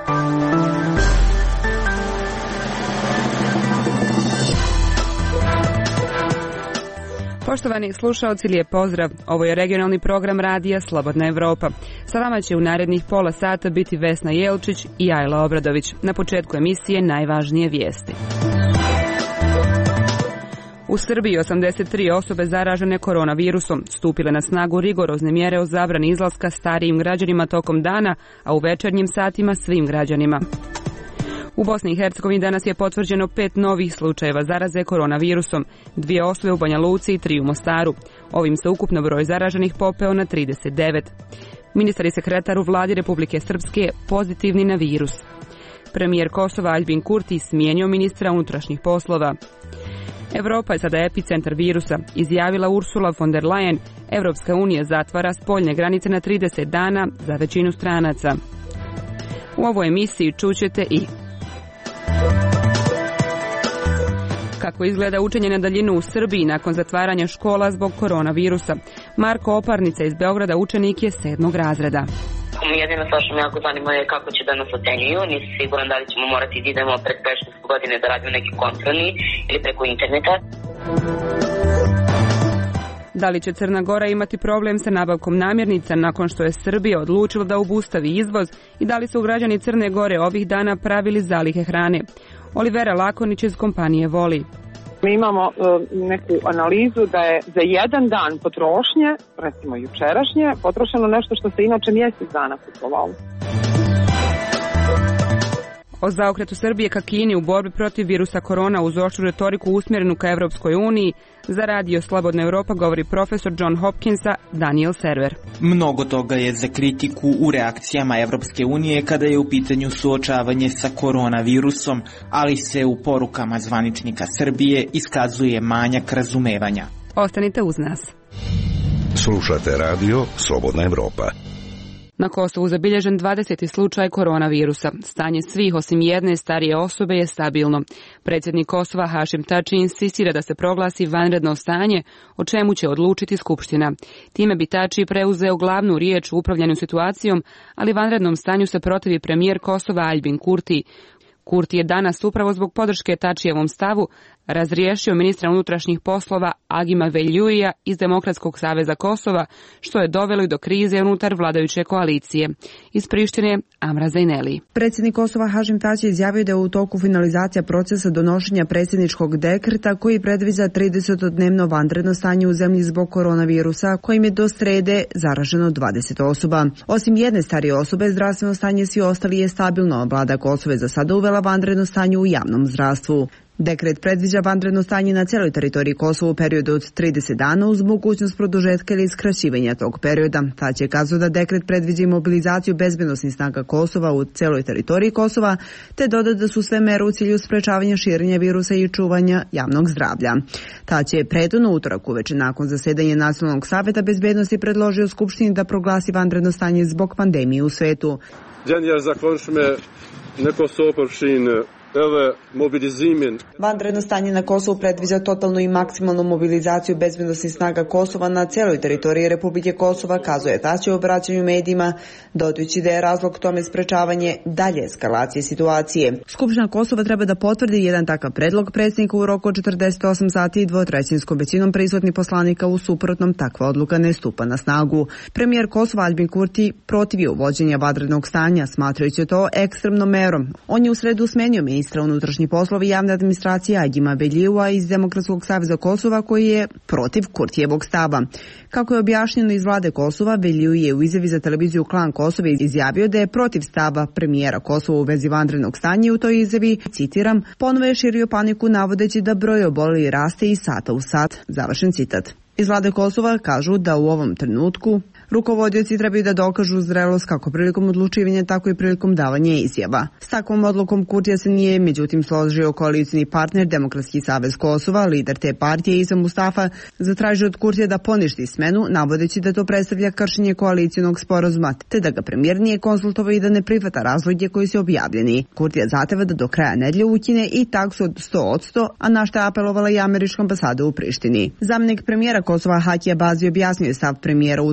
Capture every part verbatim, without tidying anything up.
Poštovani slušaoci, lijep pozdrav. Ovo je regionalni program radija Slobodna Evropa. Sa vama će u narednih pola sata biti Vesna Jelčić i Ajla Obradović. Na početku emisije najvažnije vijesti. U Srbiji osamdeset tri osobe zaražene koronavirusom, stupile na snagu rigorozne mjere o zabrani izlaska starijim građanima tokom dana, a u večernjim satima svim građanima. U Bosni i Hercegovini danas je potvrđeno pet novih slučajeva zaraze koronavirusom, dvije osobe u Banja Luci i tri u Mostaru. Ovim se ukupno broj zaraženih popeo na trideset devet. Ministar i sekretar u vladi Republike Srpske pozitivni na virus. Premijer Kosova Aljbin Kurti smijenio ministra unutrašnjih poslova. Evropa je sada epicentar virusa, izjavila Ursula von der Leyen. Evropska unija zatvara spoljne granice na trideset dana za većinu stranaca. U ovoj emisiji čućete i kako izgleda učenje na daljinu u Srbiji nakon zatvaranja škola zbog koronavirusa. Marko Oparnica iz Beograda učenik je sedmog razreda. Jedino to što me jako zanima je kako će da nas ocenjuju. Nisam siguran da li ćemo morati da idemo pred predškolske godine da radimo neki kontrolni ili preko interneta. Da li će Crna Gora imati problem sa nabavkom namirnica nakon što je Srbija odlučila da obustavi izvoz i da li su građani Crne Gore ovih dana pravili zalihe hrane? Olivera Lakonić iz kompanije Voli. Mi imamo uh, neku analizu da je za jedan dan potrošnje, recimo jučerašnje, potrošeno nešto što se inače mjesec dana kupovalo. O zaokretu Srbije ka Kini u borbi protiv virusa korona uz oštru retoriku usmjerenu ka Evropskoj uniji, za radio Slobodna Evropa govori profesor John Hopkinsa Daniel Server. Mnogo toga je za kritiku u reakcijama Evropske unije kada je u pitanju suočavanje sa koronavirusom, ali se u porukama zvaničnika Srbije iskazuje manjak razumevanja. Ostanite uz nas. Slušate radio Slobodna Evropa. Na Kosovu zabilježen dvadeseti slučaj koronavirusa. Stanje svih osim jedne starije osobe je stabilno. Predsjednik Kosova Hašim Tači insistira da se proglasi vanredno stanje, o čemu će odlučiti Skupština. Time bi Tači preuzeo glavnu riječ u upravljanju situacijom, ali vanrednom stanju se protivi premijer Kosova Aljbin Kurti. Kurti je danas upravo zbog podrške Tačijevom stavu razriješio ministra unutrašnjih poslova Agima Veljuija iz Demokratskog saveza Kosova, što je dovelo i do krize unutar vladajuće koalicije. Iz Prištine Amra Zajneli. Predsjednik Kosova Hašim Tači izjavio da je u toku finalizacija procesa donošenja predsjedničkog dekreta koji predviđa tridesetodnevno vanredno stanje u zemlji zbog koronavirusa, kojim je do srede zaraženo dvadeset osoba. Osim jedne starije osobe, zdravstveno stanje svi ostali je stabilno. Vlada Kosova je za sada uvela vanredno stanje u javnom zdravstvu. Dekret predviđa vanredno stanje na cijeloj teritoriji Kosova u periodu od trideset dana uz mogućnost produžetka ili skraćivanja tog perioda. Tači je kazao da dekret predviđa i mobilizaciju bezbednosnih snaga Kosova u cijeloj teritoriji Kosova, te doda da su sve mere u cilju sprečavanja širenja virusa i čuvanja javnog zdravlja. Tači je prethodno utorak uveče nakon zasedanja Nacionalnog saveta bezbednosti predložio Skupštini da proglasi vanredno stanje zbog pandemije u svetu. Vanredno stanje na Kosovu predviđa totalnu i maksimalnu mobilizaciju bezbednosnih snaga Kosova na cijeloj teritoriji Republike Kosova, kazuje Tači u obraćanju medijima, dodajući da je razlog tome sprečavanje dalje eskalacije situacije. Skupština Kosova treba da potvrdi jedan takav predlog predsjednika u roku od četrdeset osam sati i dvotrećinskom većinom prisutnih poslanika, u suprotnom takva odluka ne stupa na snagu. Premijer Kosova Aljbin Kurti protivio uvođenja vanrednog stanja, smatrajući to ekstremnom merom. On je u sredu smenio ministra unutrašnjih poslova i javne administracije Agima Veljua iz Demokratskog saveza Kosova, koji je protiv Kurtijevog stava. Kako je objašnjeno iz vlade Kosova, Velju je u izjavi za televiziju Klan Kosova izjavio da je protiv stava premijera Kosova u vezi vanrednog stanja i u toj izjavi, citiram, ponovo je širio paniku navodeći da broj obolelih raste iz sata u sat. Završen citat. Iz vlade Kosova kažu da u ovom trenutku rukovodioci trebaju da dokažu zrelost kako prilikom odlučivanja, tako i prilikom davanja izjava. S takvom odlukom Kurtija se nije međutim složio koalicijni partner Demokratski savez Kosova. Lider te partije Isa Mustafa zatražio od Kurtija da poništi smenu, navodeći da to predstavlja kršenje koalicijonog sporazuma, te da ga premijer nije konsultovao i da ne prihvata razloge koji su objavljeni. Kurtija zahteva da do kraja nedelje ukine i taksu od sto posto, a na što je apelovala i američka ambasada u Prištini. Zamjenik premijera Kosova Hakija Bazi objasnio je stav premijera utorak uveče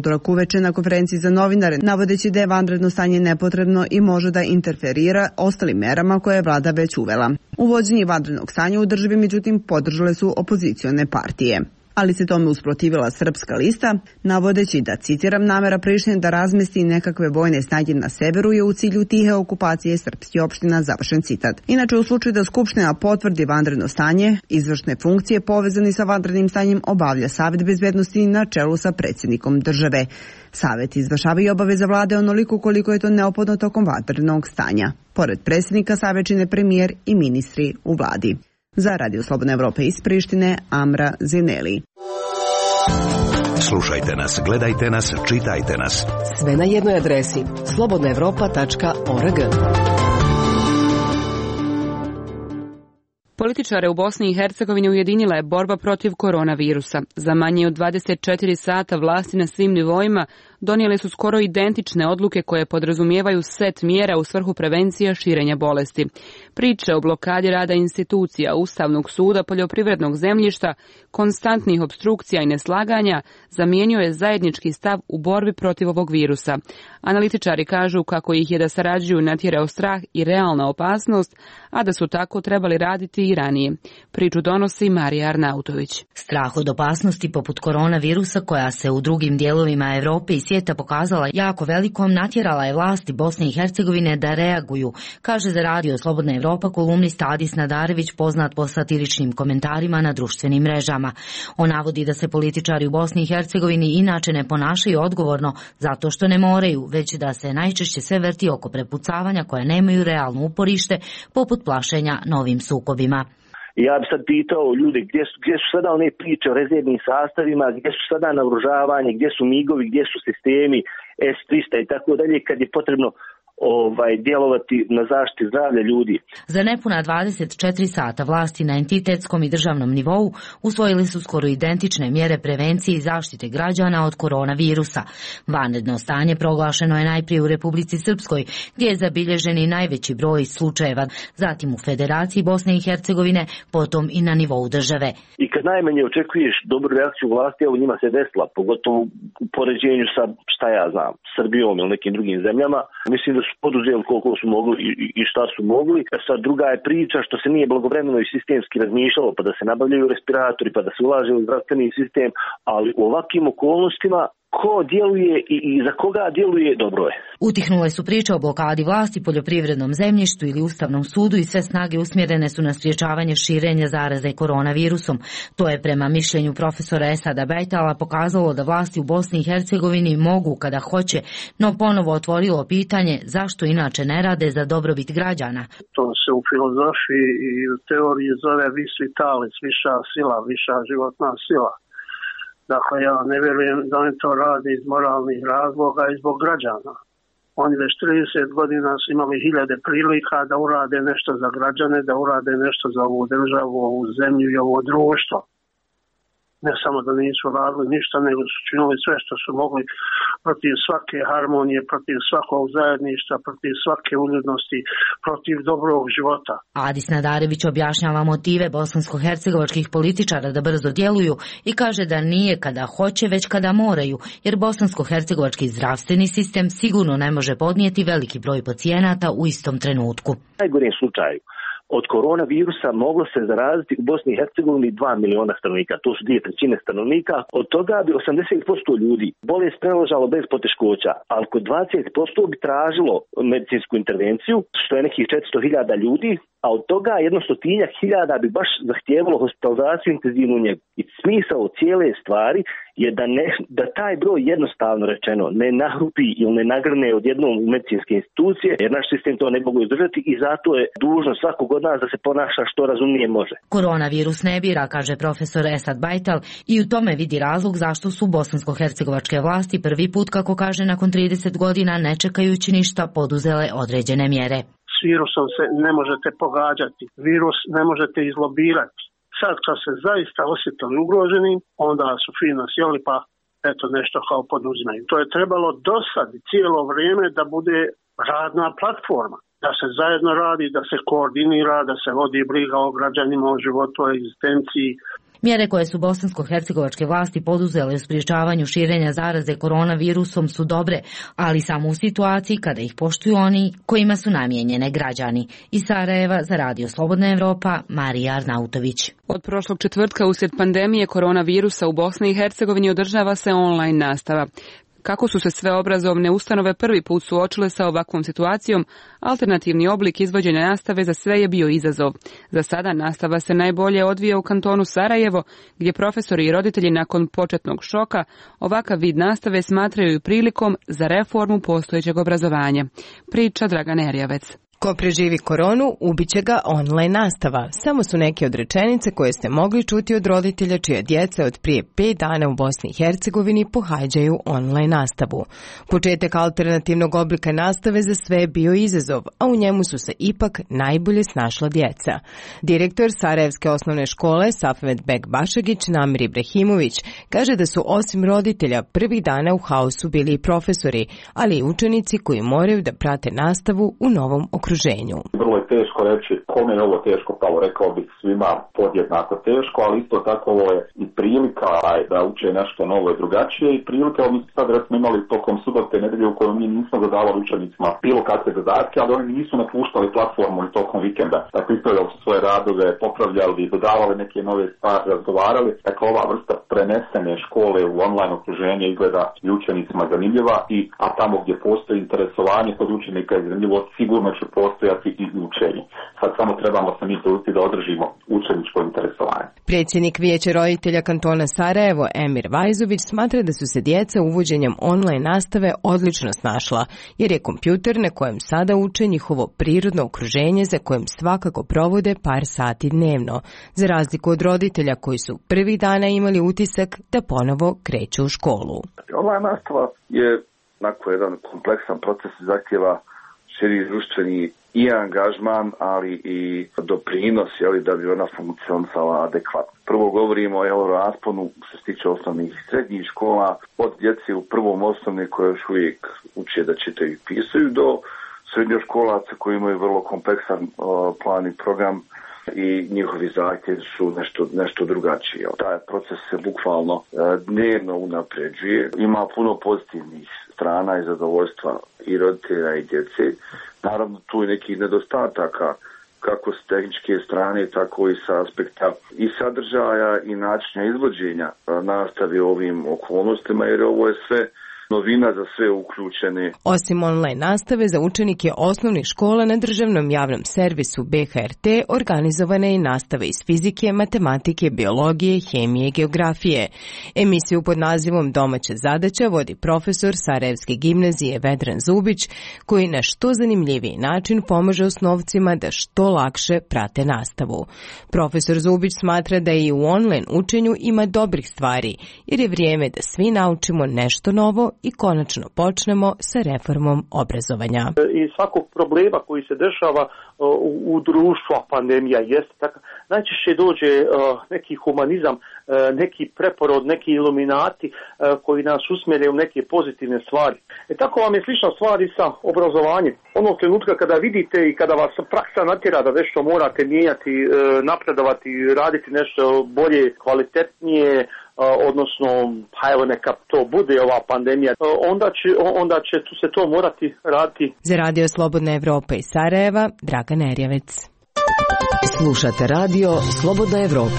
uveče na konferenciji za novinare, navodeći da je vanredno stanje nepotrebno i može da interferira ostalim merama koje je vlada već uvela. Uvođenje vanrednog stanja u državi, međutim, podržale su opozicione partije. Ali se tome usprotivila Srpska lista, navodeći da, citiram, namera Prištine da razmesti nekakve vojne snage na severu je u cilju tihe okupacije srpskih opština, završen citat. Inače, u slučaju da Skupština potvrdi vanredno stanje, izvršne funkcije povezani sa vanrednim stanjem obavlja Savet bezbednosti na čelu sa predsjednikom države. Savet izvršava i obaveza vlade onoliko koliko je to neophodno tokom vanrednog stanja. Pored predsjednika, Savet čine premijer i ministri u vladi. Za Radio Slobodna Evropa iz Prištine, Amra Zineli. Slušajte nas, gledajte nas, čitajte nas. Sve na jednoj adresi slobodna evropa tačka org. Političare u Bosni i Hercegovini ujedinila je borba protiv koronavirusa. Za manje od dvadeset četiri sata vlasti na svim nivoima donijeli su skoro identične odluke koje podrazumijevaju set mjera u svrhu prevencije širenja bolesti. Priče o blokadi rada institucija, Ustavnog suda, poljoprivrednog zemljišta, konstantnih opstrukcija i neslaganja zamijenio je zajednički stav u borbi protiv ovog virusa. Analitičari kažu kako ih je da sarađuju natjerao strah i realna opasnost, a da su tako trebali raditi i ranije. Priču donosi Marija Arnautović. Strah od opasnosti poput koronavirusa, koja se u drugim dijelovima Europe i svijeta pokazala jako velikom, natjerala je vlasti Bosne i Hercegovine da reaguju, kaže za Radio Slobodna Evropa kolumnista Adis Nadarević, poznat po satiričnim komentarima na društvenim mrežama. On navodi da se političari u Bosni i Hercegovini inače ne ponašaju odgovorno zato što ne moraju, već da se najčešće sve vrti oko prepucavanja koja nemaju realno uporište, poput plašenja novim sukobima. Ja bi sad pitao ljude gdje su, gdje su sada one priče o rezervnim sastavima, gdje su sada naoružavanje, gdje su migovi, gdje su sistemi S tristo i tako dalje, kad je potrebno ovaj djelovati na zaštiti zdravlja ljudi. Za nepuna dvadeset četiri sata vlasti na entitetskom i državnom nivou usvojili su skoro identične mjere prevencije i zaštite građana od koronavirusa. Vanredno stanje proglašeno je najprije u Republici Srpskoj, gdje je zabilježen i najveći broj slučajeva, zatim u Federaciji Bosne i Hercegovine, potom i na nivou države. I kad najmanje očekuješ dobru reakciju vlasti, evo njima se desila, pogotovo u poređenju sa, šta ja znam, Srbijom ili nekim drugim zemljama. Mislim da su poduzeli koliko su mogli i, i šta su mogli. Sad druga je priča što se nije blagovremeno i sistemski razmišljalo, pa da se nabavljaju respiratori, pa da se ulaže u zdravstveni sistem, ali u ovakvim okolnostima ko djeluje i, i za koga djeluje, dobro je. Utihnule su priče o blokadi vlasti, poljoprivrednom zemljištu ili Ustavnom sudu i sve snage usmjerene su na sprječavanje širenja zaraze koronavirusom. To je prema mišljenju profesora Esada Bejtala pokazalo da vlasti u Bosni i Hercegovini mogu kada hoće, no ponovo otvorilo pitanje zašto inače ne rade za dobrobit građana. To se u filozofiji i u teoriji zove vis vitalis, viša sila, viša životna sila. Dakle, ja ne vjerujem da oni to rade iz moralnih razloga i zbog građana. Oni već trideset godina su imali hiljade prilika da urade nešto za građane, da urade nešto za ovu državu, ovu zemlju i ovo društvo. Ne samo da nisu radili ništa, nego su činili sve što su mogli protiv svake harmonije, protiv svakog zajedništva, protiv svake uljudnosti, protiv dobrog života. Adis Nadarević objašnjava motive bosansko-hercegovačkih političara da brzo djeluju i kaže da nije kada hoće, već kada moraju, jer bosansko-hercegovački zdravstveni sistem sigurno ne može podnijeti veliki broj pacijenata u istom trenutku. U najgorem slučaju od koronavirusa moglo se zaraziti u Bosni i Hercegovini dva miliona stanovnika, to su dvije trećine stanovnika, od toga bi osamdeset posto ljudi bolest preležalo bez poteškoća, ali kod dvadeset posto bi tražilo medicinsku intervenciju, što je nekih četiristo hiljada ljudi, a od toga jedno stotinjak hiljada bi baš zahtijevalo hospitalizaciju intenzivnu njegu. I smisao cijele stvari je da, ne, da taj broj jednostavno rečeno ne nahrupi ili ne nagrne odjednom u medicinske institucije, jer naš sistem to ne mogu izdržati i zato je dužno svakog od nas da se ponaša što razumnije može. Koronavirus ne bira, kaže profesor Esad Bajtal, i u tome vidi razlog zašto su bosansko-hercegovačke vlasti prvi put, kako kaže, nakon trideset godina, ne čekajući ništa, poduzele određene mjere. S virusom se ne možete pogađati, virus ne možete izlobirati. Sad kad se zaista osjetili ugroženim, onda su fino sjeli pa eto nešto kao poduzimaju. To je trebalo dosad cijelo vrijeme da bude radna platforma. da se zajedno radi, da se koordinira, da se vodi briga o građanima, o životu, o egzistenciji. Mjere koje su bosansko-hercegovačke vlasti poduzele u sprječavanju širenja zaraze koronavirusom su dobre, ali samo u situaciji kada ih poštuju oni kojima su namijenjene građani. Iz Sarajeva za Radio Slobodna Evropa, Marija Arnautović. Od prošlog četvrtka uslijed pandemije koronavirusa u Bosni i Hercegovini održava se online nastava. Kako su se sve obrazovne ustanove prvi put suočile sa ovakvom situacijom, alternativni oblik izvođenja nastave za sve je bio izazov. Za sada nastava se najbolje odvija u kantonu Sarajevo, gdje profesori i roditelji nakon početnog šoka ovakav vid nastave smatraju i prilikom za reformu postojećeg obrazovanja. Priča Dragan Erjavec. Ko preživi koronu, ubiće ga online nastava. Samo su neke od rečenice koje ste mogli čuti od roditelja čije djece od prije pet dana u Bosni i Hercegovini pohađaju online nastavu. Početak alternativnog oblika nastave za sve je bio izazov, a u njemu su se ipak najbolje snašla djeca. Direktor Sarajevske osnovne škole Safet Bek Bašagić Namir Ibrahimović kaže da su osim roditelja prvih dana u haosu bili i profesori, ali i učenici koji moraju da prate nastavu u novom okruženju. Vrlo je teško reći kome je ovo teško palo, rekao bih svima podjednako teško, ali isto tako ovo je i prilika da uče nešto novo i drugačije i prilika, mi smo sad recimo imali tokom subote nedelje u kojoj mi nismo dodavali učenicima bilo kakve zadatke, ali oni nisu napuštali platformu i tokom vikenda. Dakle, ispravljali su svoje radove, popravljali, dodavali neke nove stvari, razgovarali. Dakle, ova vrsta prenesene škole u online okruženje izgleda i učenicima zanimljiva, i, a tamo gdje postoji interesovanje kod učenika je zanimljivo, sigurno će postojati i učenje. Sad samo trebamo se mi truditi da održimo učeničko interesovanje. Predsjednik Vijeća roditelja kantona Sarajevo Emir Vajzović smatra da su se djeca uvođenjem online nastave odlično snašla, jer je kompjuter na kojem sada uče njihovo prirodno okruženje za kojem svakako provode par sati dnevno, za razliku od roditelja koji su prvih dana imali utisak da ponovo kreću u školu. Online nastava je onako jedan kompleksan proces, zahtjeva širi društveni i angažman, ali i doprinos, jeli, da bi ona funkcionisala adekvatno. Prvo govorimo o rasponu što se tiče osnovnih i srednjih škola, od djece u prvom osnovne koje još uvijek uče da čitaju i pisaju, do srednjoškolaca koji imaju vrlo kompleksan uh, plan i program i njihovi zahtjevi su nešto, nešto drugačiji. Taj proces se bukvalno uh, dnevno unapređuje, ima puno pozitivnih strana i zadovoljstva i roditelja i djece. Naravno, tu je nekih nedostataka kako s tehničke strane, tako i sa aspekta i sadržaja i načina izvođenja nastave ovim okolnostima, jer ovo je sve novina za sve uključene. Osim online nastave za učenike osnovnih škola na državnom javnom servisu B H R T organizovane i nastave iz fizike, matematike, biologije, hemije i geografije. Emisiju pod nazivom Domaća zadaća vodi profesor Sarajevske gimnazije Vedran Zubić, koji na što zanimljiviji način pomaže osnovcima da što lakše prate nastavu. Profesor Zubić smatra da i u online učenju ima dobrih stvari, jer je vrijeme da svi naučimo nešto novo i konačno počnemo sa reformom obrazovanja. I svakog problema koji se dešava u, u društvu, a pandemija jeste tako, najčešće dođe uh, neki humanizam, uh, neki preporod, neki iluminati uh, koji nas usmjere u neke pozitivne stvari. E tako vam je slična stvar i sa obrazovanjem. Onog trenutka kada vidite i kada vas praksa natjera da nešto morate mijenjati, uh, napredovati, raditi nešto bolje, kvalitetnije, odnosno, pa evo neka to bude ova pandemija, onda će, onda će tu se to morati raditi. Za Radio Slobodna Evropa iz Sarajeva, Dragan Erjavec. Slušate Radio Slobodna Evropa.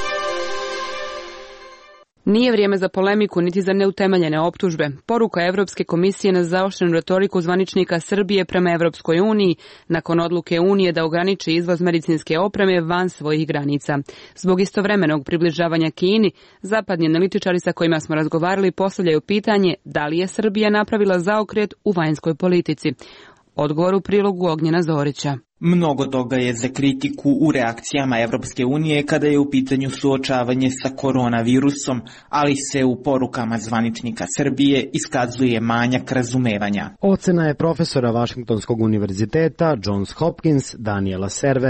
Nije vrijeme za polemiku niti za neutemeljene optužbe. Poruka Evropske komisije na zaoštrenu retoriku zvaničnika Srbije prema Evropskoj uniji nakon odluke Unije da ograniči izvoz medicinske opreme van svojih granica. Zbog istovremenog približavanja Kini, zapadni analitičari sa kojima smo razgovarali postavljaju pitanje da li je Srbija napravila zaokret u vanjskoj politici. Odgovor u prilogu Ognjena Zorića. Mnogo toga je za kritiku u reakcijama Evropske unije kada je u pitanju suočavanje sa koronavirusom, ali se u porukama zvaničnika Srbije iskazuje manjak razumevanja. Ocena je profesora Vašingtonskog univerziteta Johns Hopkins Daniela Servera.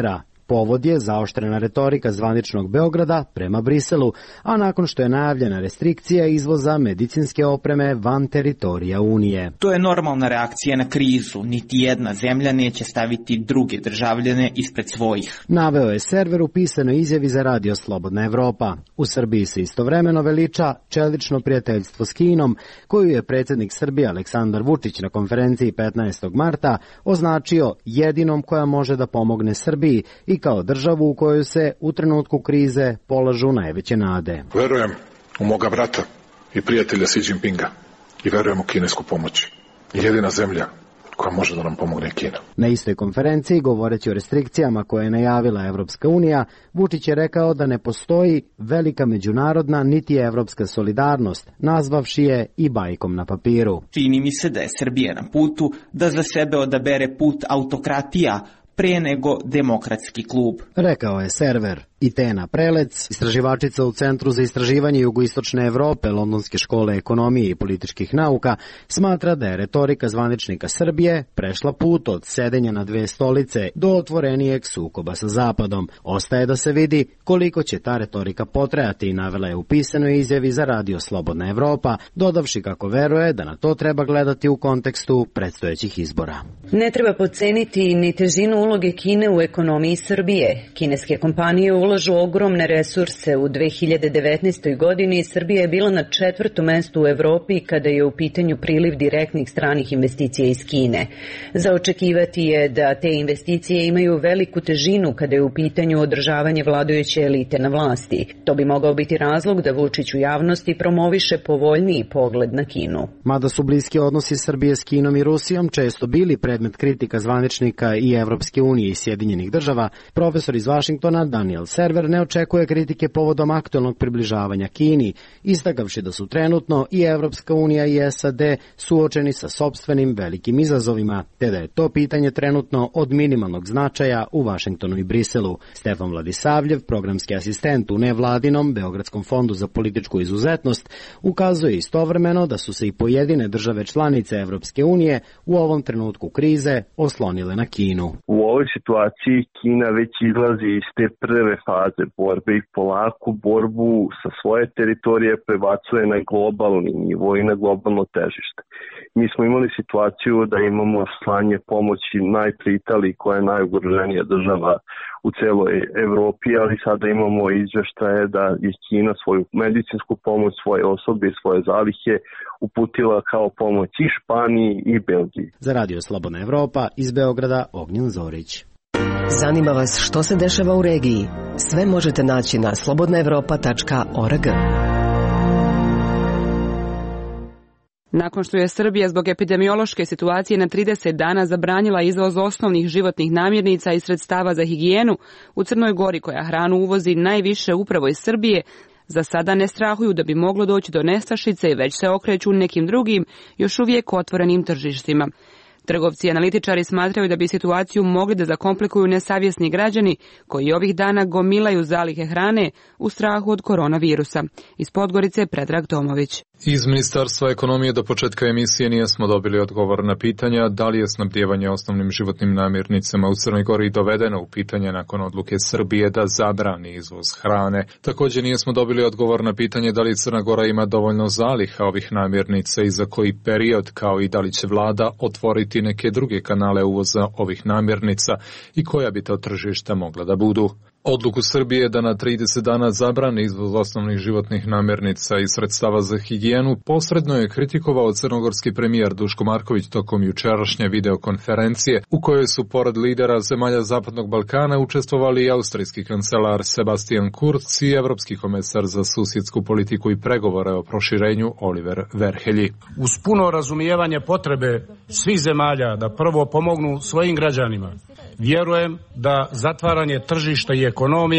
Povod je zaoštrena retorika zvaničnog Beograda prema Briselu, a nakon što je najavljena restrikcija izvoza medicinske opreme van teritorija Unije. To je normalna reakcija na krizu. Niti jedna zemlja neće staviti druge državljane ispred svojih. Naveo je Server u pisanoj izjavi za Radio Slobodna Evropa. U Srbiji se istovremeno veliča čelično prijateljstvo s Kinom, koju je predsjednik Srbije Aleksandar Vučić na konferenciji petnaestog marta označio jedinom koja može da pomogne Srbiji i kao državu u kojoj se u trenutku krize polažu najveće nade. Verujem u moga brata i prijatelja Xi Jinpinga i verujem u kinesku pomoć. Jedina zemlja koja može da nam pomogne Kina. Na istoj konferenciji, govoreći o restrikcijama koje je najavila Evropska unija, Vučić je rekao da ne postoji velika međunarodna niti evropska solidarnost, nazvavši je i bajkom na papiru. Čini mi se da je Srbija na putu da za sebe odabere put autokratija pre nego demokratski klub, rekao je Server. I Tena Prelec, istraživačica u Centru za istraživanje jugoistočne Evrope Londonske škole ekonomije i političkih nauka, smatra da je retorika zvaničnika Srbije prešla put od sedenja na dve stolice do otvorenijeg sukoba sa Zapadom. Ostaje da se vidi koliko će ta retorika potrajati, navela je u pisanoj izjavi za Radio Slobodna Evropa, dodavši kako veruje da na to treba gledati u kontekstu predstojećih izbora. Ne treba podceniti ni težinu uloge Kine u ekonomiji Srbije. Kineske kompanije ulažu ogromne resurse. U dve hiljade devetnaestoj. godini Srbija je bila na četvrtom mestu u Evropi kada je u pitanju priliv direktnih stranih investicija iz Kine. Za očekivati je da te investicije imaju veliku težinu kada je u pitanju održavanje vladajuće elite na vlasti. To bi mogao biti razlog da Vučić u javnosti promoviše povoljniji pogled na Kinu. Mada su bliski odnosi Srbije s Kinom i Rusijom često bili predmet kritika zvaničnika i Evropske unije i Sjedinjenih država, profesor iz Vašingtona Daniel Server ne očekuje kritike povodom aktualnog približavanja Kini, istakavši da su trenutno i Evropska unija i S A D suočeni sa sopstvenim velikim izazovima, te da je to pitanje trenutno od minimalnog značaja u Vašingtonu i Briselu. Stefan Vladisavljev, programski asistent u nevladinom Beogradskom fondu za političku izuzetnost, ukazuje istovremeno da su se i pojedine države članice Evropske unije u ovom trenutku krize oslonile na Kinu. U ovoj situaciji Kina već izlazi iz te prve faze borbe i polako borbu sa svoje teritorije prebacuje na globalni nivo i na globalno težište. Mi smo imali situaciju da imamo slanje pomoći najprije Italiji koja je najugroženija država u celoj Evropi, ali sada imamo izveštaje da je Kina svoju medicinsku pomoć, svoje osobe i svoje zalihe uputila kao pomoć i Španiji i Belgiji. Za Radio Slobodna Evropa iz Beograda Ognjen Zorić. Zanima vas što se dešava u regiji? Sve možete naći na slobodna evropa tačka org. Nakon što je Srbija zbog epidemiološke situacije na trideset dana zabranila izvoz osnovnih životnih namirnica i sredstava za higijenu, u Crnoj Gori, koja hranu uvozi najviše upravo iz Srbije, za sada ne strahuju da bi moglo doći do nestašice i već se okreću nekim drugim, još uvijek otvorenim tržištima. Trgovci i analitičari smatraju da bi situaciju mogli da zakomplikuju nesavjesni građani koji ovih dana gomilaju zalihe hrane u strahu od koronavirusa. Iz Podgorice Predrag Tomović. Iz Ministarstva ekonomije do početka emisije nismo dobili odgovor na pitanja da li je snabdijevanje osnovnim životnim namirnicama u Crnoj Gori dovedeno u pitanje nakon odluke Srbije da zabrani izvoz hrane. Također nismo dobili odgovor na pitanje da li Crna Gora ima dovoljno zaliha ovih namirnica i za koji period, kao i da li će vlada otvoriti neke druge kanale uvoza ovih namirnica i koja bi to tržišta mogla da budu. Odluku Srbije da na trideset dana zabrani izvoz osnovnih životnih namirnica i sredstava za higijenu posredno je kritikovao crnogorski premijer Duško Marković tokom jučerašnje videokonferencije u kojoj su pored lidera zemalja Zapadnog Balkana učestvovali i austrijski kancelar Sebastian Kurz i evropski komesar za susjedsku politiku i pregovore o proširenju Oliver Verhelyi. Uz puno razumijevanje potrebe svih zemalja da prvo pomognu svojim građanima, vjerujem da zatvaranje tržišta i ekonomija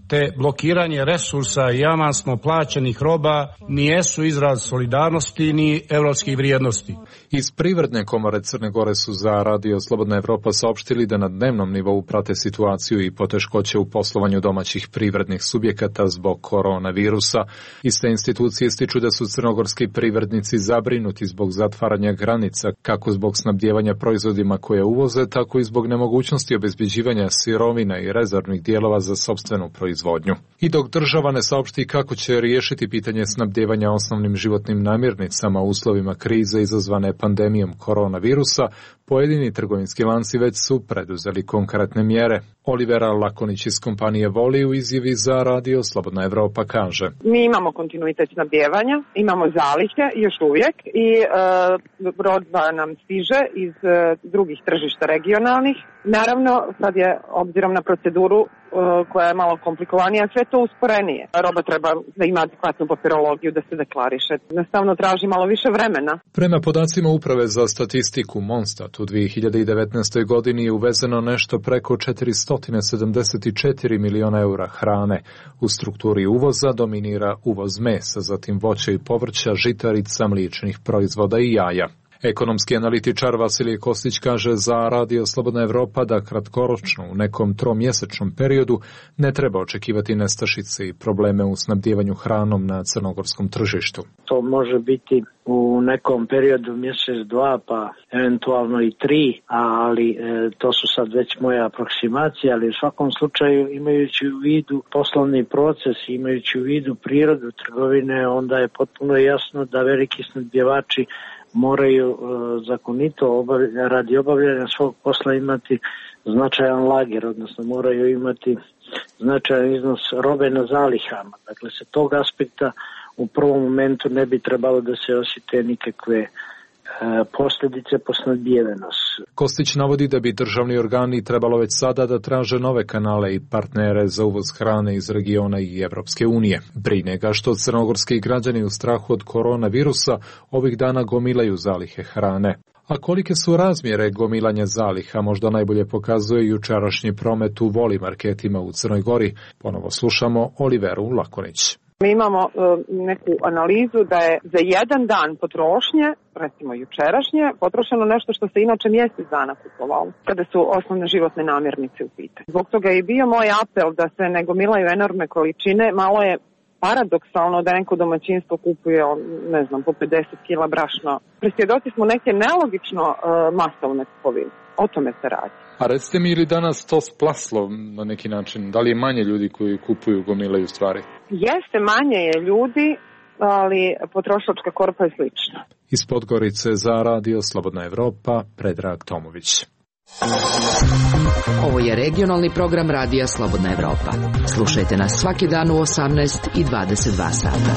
te blokiranje resursa i avansno plaćenih roba nijesu izraz solidarnosti ni evropskih vrijednosti. Iz Privredne komore Crne Gore su za Radio Slobodna Evropa saopštili da na dnevnom nivou prate situaciju i poteškoće u poslovanju domaćih privrednih subjekata zbog koronavirusa. Iste institucije ističu da su crnogorski privrednici zabrinuti zbog zatvaranja granica, kako zbog snabdijevanja proizvodima koje uvoze, tako i zbog nemogućnosti obezbeđivanja sirovina i rezervnih dijelova za sopstvenu proizvodnju. I dok država ne saopšti kako će riješiti pitanje snabdijevanja osnovnim životnim namirnicama u uslovima krize izazvane pandemijom koronavirusa, pojedini trgovinski lanci već su preduzeli konkretne mjere. Olivera Lakonić iz kompanije Voli u izjavi za Radio Slobodna Evropa kaže: Mi imamo kontinuitet snabdijevanja, imamo zalihe još uvijek i e, roba nam stiže iz e, drugih tržišta regionalnih. Naravno, sad je, obzirom na proceduru e, koja je malo komplikovanija, sve to usporenije. Roba treba da ima adekvatnu papirologiju, da se deklariše. Nastavno traži malo više vremena. Prema podacima Uprave za statistiku Monstat, u dvije hiljade devetnaestoj godini je uvezeno nešto preko četiristo sedamdeset četiri miliona eura hrane. U strukturi uvoza dominira uvoz mesa, zatim voća i povrća, žitarica, mliječnih proizvoda i jaja. Ekonomski analitičar Vasilije Kostić kaže za Radio Slobodna Evropa da kratkoročno u nekom tromjesečnom periodu ne treba očekivati nestašice i probleme u snabdijevanju hranom na crnogorskom tržištu. To može biti u nekom periodu mjesec, dva, pa eventualno i tri, ali e, to su sad već moje aproksimacije, ali u svakom slučaju imajući u vidu poslovni proces, imajući u vidu prirodu trgovine, onda je potpuno jasno da veliki snabdjevači moraju uh, zakonito obavlja, radi obavljanja svog posla imati značajan lager, odnosno moraju imati značajan iznos robe na zalihama. Dakle, sa tog aspekta u prvom momentu ne bi trebalo da se osjete nikakve posljedice po snabdijevenosti. Kostić navodi da bi državni organi trebalo već sada da traže nove kanale i partnere za uvoz hrane iz regiona i Evropske unije. Brine ga što crnogorski građani u strahu od koronavirusa ovih dana gomilaju zalihe hrane. A kolike su razmjere gomilanja zaliha možda najbolje pokazuje jučerašnji promet u Voli marketima u Crnoj Gori. Ponovo slušamo Oliveru Lakonić. Mi imamo uh, neku analizu da je za jedan dan potrošnje, recimo jučerašnje, potrošeno nešto što se inače mjesec dana kupovalo, kada su osnovne životne namirnice u pitanju. Zbog toga je bio moj apel da se ne gomilaju enormne količine. Malo je paradoksalno da neko domaćinstvo kupuje, ne znam, po pedeset kila brašna. Presvjedoci smo neke nelogično uh, masovne kupovine. O tome se radi. A recite mi, ili danas to splaslo na neki način? Da li je manje ljudi koji kupuju, gomilaju stvari? Jeste, manje je ljudi, ali potrošačka korpa je slična. Iz Podgorice za Radio Slobodna Evropa, Predrag Tomović. Ovo je regionalni program Radija Slobodna Evropa. Slušajte nas svaki dan u osamnaest i dvadeset dva sata.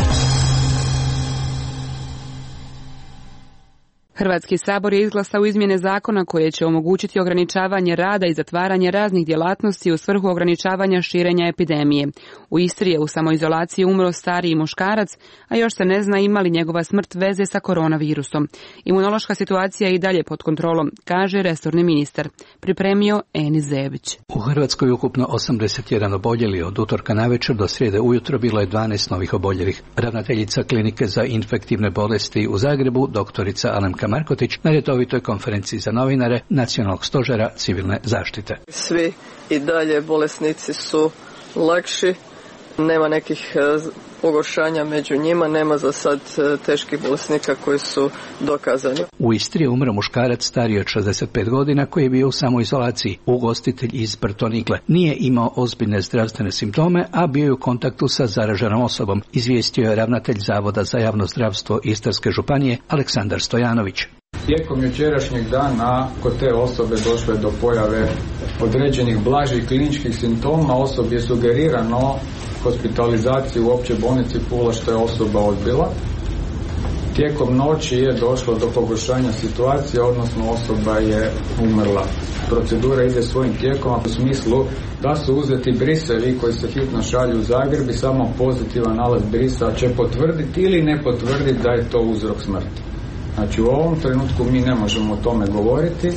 Hrvatski sabor je izglasao izmjene zakona koje će omogućiti ograničavanje rada i zatvaranje raznih djelatnosti u svrhu ograničavanja širenja epidemije. U Istri je u samoizolaciji umro stariji muškarac, a još se ne zna ima li njegova smrt veze sa koronavirusom. Imunološka situacija je i dalje pod kontrolom, kaže resorni ministar. Pripremio Enis Zebić. U Hrvatskoj ukupno osamdeset jedan oboljeli, od utorka navečer do srijede ujutro bilo je dvanaest novih oboljelih. Ravnateljica klinike za infektivne bolesti u Zagrebu, doktorica Alemka Markotić, na redovitoj konferenciji za novinare Nacionalnog stožera civilne zaštite. Svi i dalje bolesnici su lakši, nema nekih pogoršanja među njima, nema za sad teških bolesnika koji su dokazani. U Istri je umro muškarac stariji od šezdeset pet godina koji je bio u samoizolaciji. Ugostitelj iz Brtonigle nije imao ozbiljne zdravstvene simptome, a bio je u kontaktu sa zaraženom osobom, izvijestio je ravnatelj Zavoda za javno zdravstvo Istarske županije Aleksandar Stojanović. Tijekom jučerašnjeg dana kod te osobe došlo je do pojave određenih blažih kliničkih simptoma. Osobi je sugerirano hospitalizaciju u općoj bolnici Pula, što je osoba odbila. Tijekom noći je došlo do pogoršanja situacije, odnosno osoba je umrla. Procedura ide svojim tijekom u smislu da su uzeti brisevi koji se hitno šalju u Zagreb i samo pozitivan nalaz brisa će potvrditi ili ne potvrditi da je to uzrok smrti. Znači u ovom trenutku mi ne možemo o tome govoriti.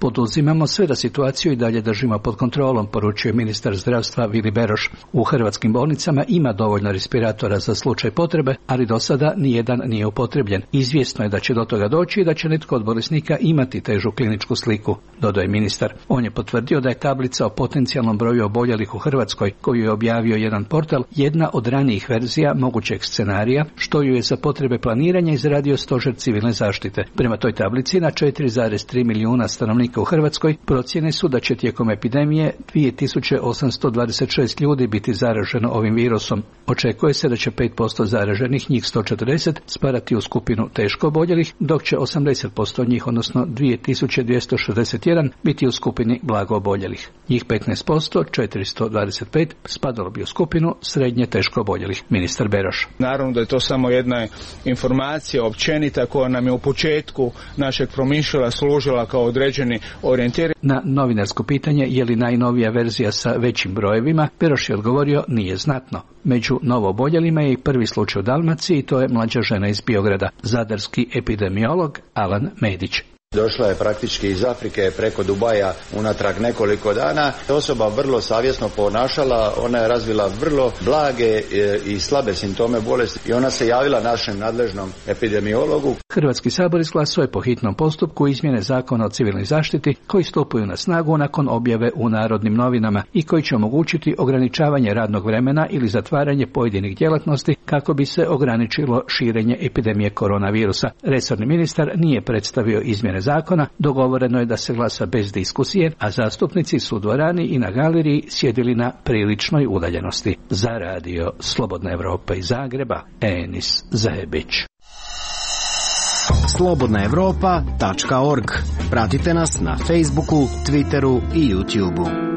Poduzimamo sve da situaciju i dalje držimo pod kontrolom, poručuje ministar zdravstva Vili Beroš. U hrvatskim bolnicama ima dovoljno respiratora za slučaj potrebe, ali do sada nijedan nije upotrebljen. Izvjesno je da će do toga doći i da će netko od bolesnika imati težu kliničku sliku, dodaje ministar. On je potvrdio da je tablica o potencijalnom broju oboljelih u Hrvatskoj, koju je objavio jedan portal, jedna od ranijih verzija mogućeg scenarija, što ju je za potrebe planiranja izradio Stožer civilne zaštite. Prema toj tablici na četiri zarez tri milijuna stanovnika u Hrvatskoj procjene su da će tijekom epidemije dvije tisuće osamsto dvadeset šest ljudi biti zaraženo ovim virusom. Očekuje se da će pet posto zaraženih, njih sto četrdeset, spadati u skupinu teško oboljelih, dok će osamdeset posto njih, odnosno dvije tisuće dvjesto šezdeset jedan, biti u skupini blago oboljelih. Njih petnaest posto, četiristo dvadeset pet, spadalo bi u skupinu srednje teško oboljelih. Ministar Beroš. Naravno da je to samo jedna informacija općenita koja nam je u početku našeg promišljala služila kao određeni orijentir. Na novinarsko pitanje je li najnovija verzija sa većim brojevima, Beroš je odgovorio nije znatno. Među novooboljelima je i prvi slučaj u Dalmaciji i to je mlađa žena iz Biograda, zadarski epidemiolog Alan Medić. Došla je praktički iz Afrike preko Dubaja unatrag nekoliko dana. Osoba vrlo savjesno ponašala, ona je razvila vrlo blage i slabe simptome bolesti i ona se javila našem nadležnom epidemiologu. Hrvatski sabor izglasuje po hitnom postupku izmjene Zakona o civilnoj zaštiti koji stupaju na snagu nakon objave u Narodnim novinama i koji će omogućiti ograničavanje radnog vremena ili zatvaranje pojedinih djelatnosti kako bi se ograničilo širenje epidemije koronavirusa. Resorni ministar nije predstavio izmjene zakona, dogovoreno je da se glasa bez diskusije, a zastupnici su u dvorani i na galeriji sjedili na priličnoj udaljenosti. Za radio Slobodna Evropa iz Zagreba, Enis Zajebić. slobodna evropa tačka org. Pratite nas na Facebooku, Twitteru i YouTubeu.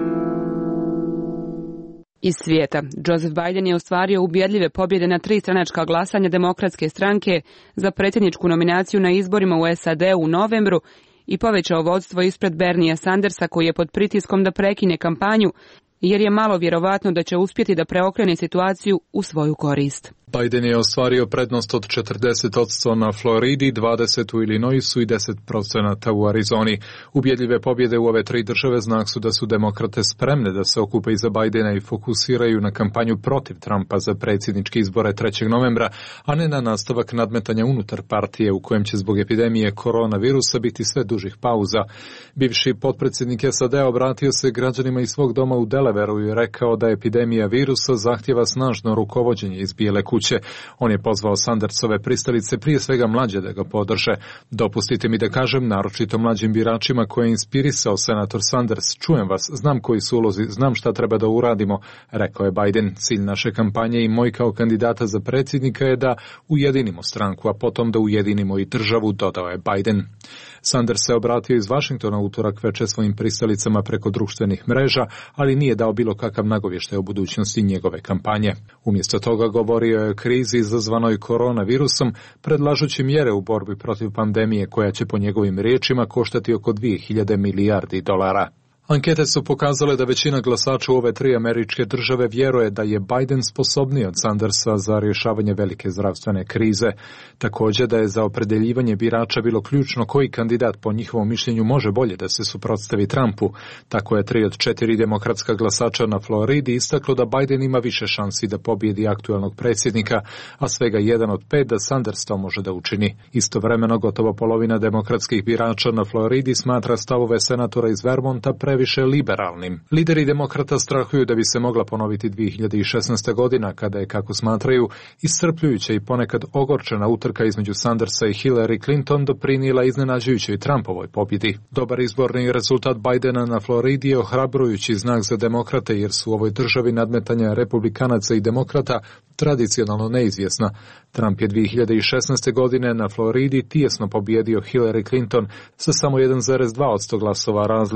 Iz svijeta, Joseph Biden je ostvario ubjedljive pobjede na tri stranačka glasanja Demokratske stranke za predsjedničku nominaciju na izborima u S A D u novembru i povećao vodstvo ispred Berniea Sandersa koji je pod pritiskom da prekine kampanju jer je malo vjerovatno da će uspjeti da preokrene situaciju u svoju korist. Biden je ostvario prednost od četrdeset posto na Floridi, dvadeset u Illinoisu i deset procenata u Arizoni. Ubjedljive pobjede u ove tri države znak su da su demokrate spremne da se okupe iza Bidena i fokusiraju na kampanju protiv Trumpa za predsjedničke izbore trećeg novembra, a ne na nastavak nadmetanja unutar partije u kojem će zbog epidemije koronavirusa biti sve dužih pauza. Bivši potpredsjednik S A D obratio se građanima iz svog doma u Delawareu i rekao da epidemija virusa zahtjeva snažno rukovođenje iz Bijele kuće. On je pozvao Sandersove pristalice, prije svega mlađe, da ga podrže. Dopustite mi da kažem, naročito mlađim biračima koje je inspirisao senator Sanders, čujem vas, znam koji su ulozi, znam šta treba da uradimo, rekao je Biden. Cilj naše kampanje i moj kao kandidata za predsjednika je da ujedinimo stranku, a potom da ujedinimo i državu, dodao je Biden. Sanders se obratio iz Vašingtona utorak veče svojim pristalicama preko društvenih mreža, ali nije dao bilo kakav nagovještaj o budućnosti njegove kampanje. Umjesto toga govorio je o krizi izazvanoj koronavirusom, predlažući mjere u borbi protiv pandemije koja će po njegovim riječima koštati oko dvije hiljade milijardi dolara. Ankete su pokazale da većina glasača u ove tri američke države vjeruje da je Biden sposobniji od Sandersa za rješavanje velike zdravstvene krize. Također da je za opredeljivanje birača bilo ključno koji kandidat po njihovom mišljenju može bolje da se suprotstavi Trumpu. Tako je tri od četiri demokratska glasača na Floridi istaklo da Biden ima više šansi da pobjedi aktualnog predsjednika, a svega jedan od pet da Sanders to može da učini. Istovremeno gotovo polovina demokratskih birača na Floridi smatra stavove senatora iz Vermonta pre više liberalnim. Lideri demokrata strahuju da bi se mogla ponoviti dvije hiljade šesnaesta godina, kada je, kako smatraju, iscrpljujuća i ponekad ogorčena utrka između Sandersa i Hillary Clinton doprinijela iznenađujućoj Trumpovoj pobjedi. Dobar izborni rezultat Bidena na Floridi je ohrabrujući znak za demokrate, jer su u ovoj državi nadmetanja republikanaca i demokrata tradicionalno neizvjesna. Trump je dvije hiljade šesnaeste. godine na Floridi tijesno pobjedio Hillary Clinton sa samo jedan zarez dva posto glasova razlike.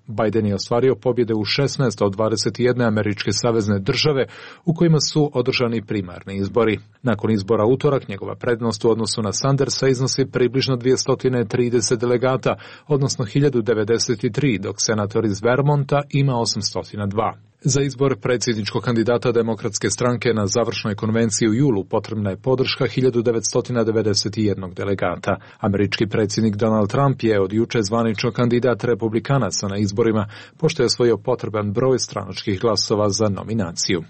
Biden je ostvario pobjede u šesnaest od dvadeset jedne američke savezne države u kojima su održani primarni izbori. Nakon izbora utorak njegova prednost u odnosu na Sandersa iznosi približno dvjesto trideset delegata, odnosno hiljadu devedeset tri, dok senator iz Vermonta ima osamsto dva. Za izbor predsjedničkog kandidata Demokratske stranke na završnoj konvenciji u julu potrebna je podrška hiljadu devetsto devedeset jedan delegata. Američki predsjednik Donald Trump je od juče zvanično kandidat republikanaca na izborima, pošto je osvojio potreban broj stranačkih glasova za nominaciju.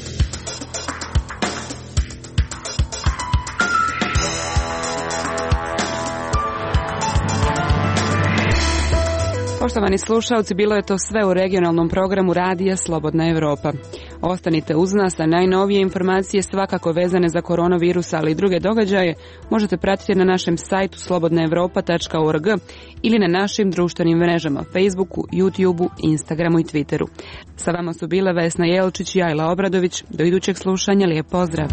Poštovani slušalci, bilo je to sve u regionalnom programu Radija Slobodna Evropa. Ostanite uz nas, a najnovije informacije svakako vezane za koronavirus, ali i druge događaje možete pratiti na našem sajtu slobodna evropa tačka org ili na našim društvenim mrežama Facebooku, YouTubeu, Instagramu i Twitteru. Sa vama su bile Vesna Jelčić i Ajla Obradović. Do idućeg slušanja, lijep pozdrav!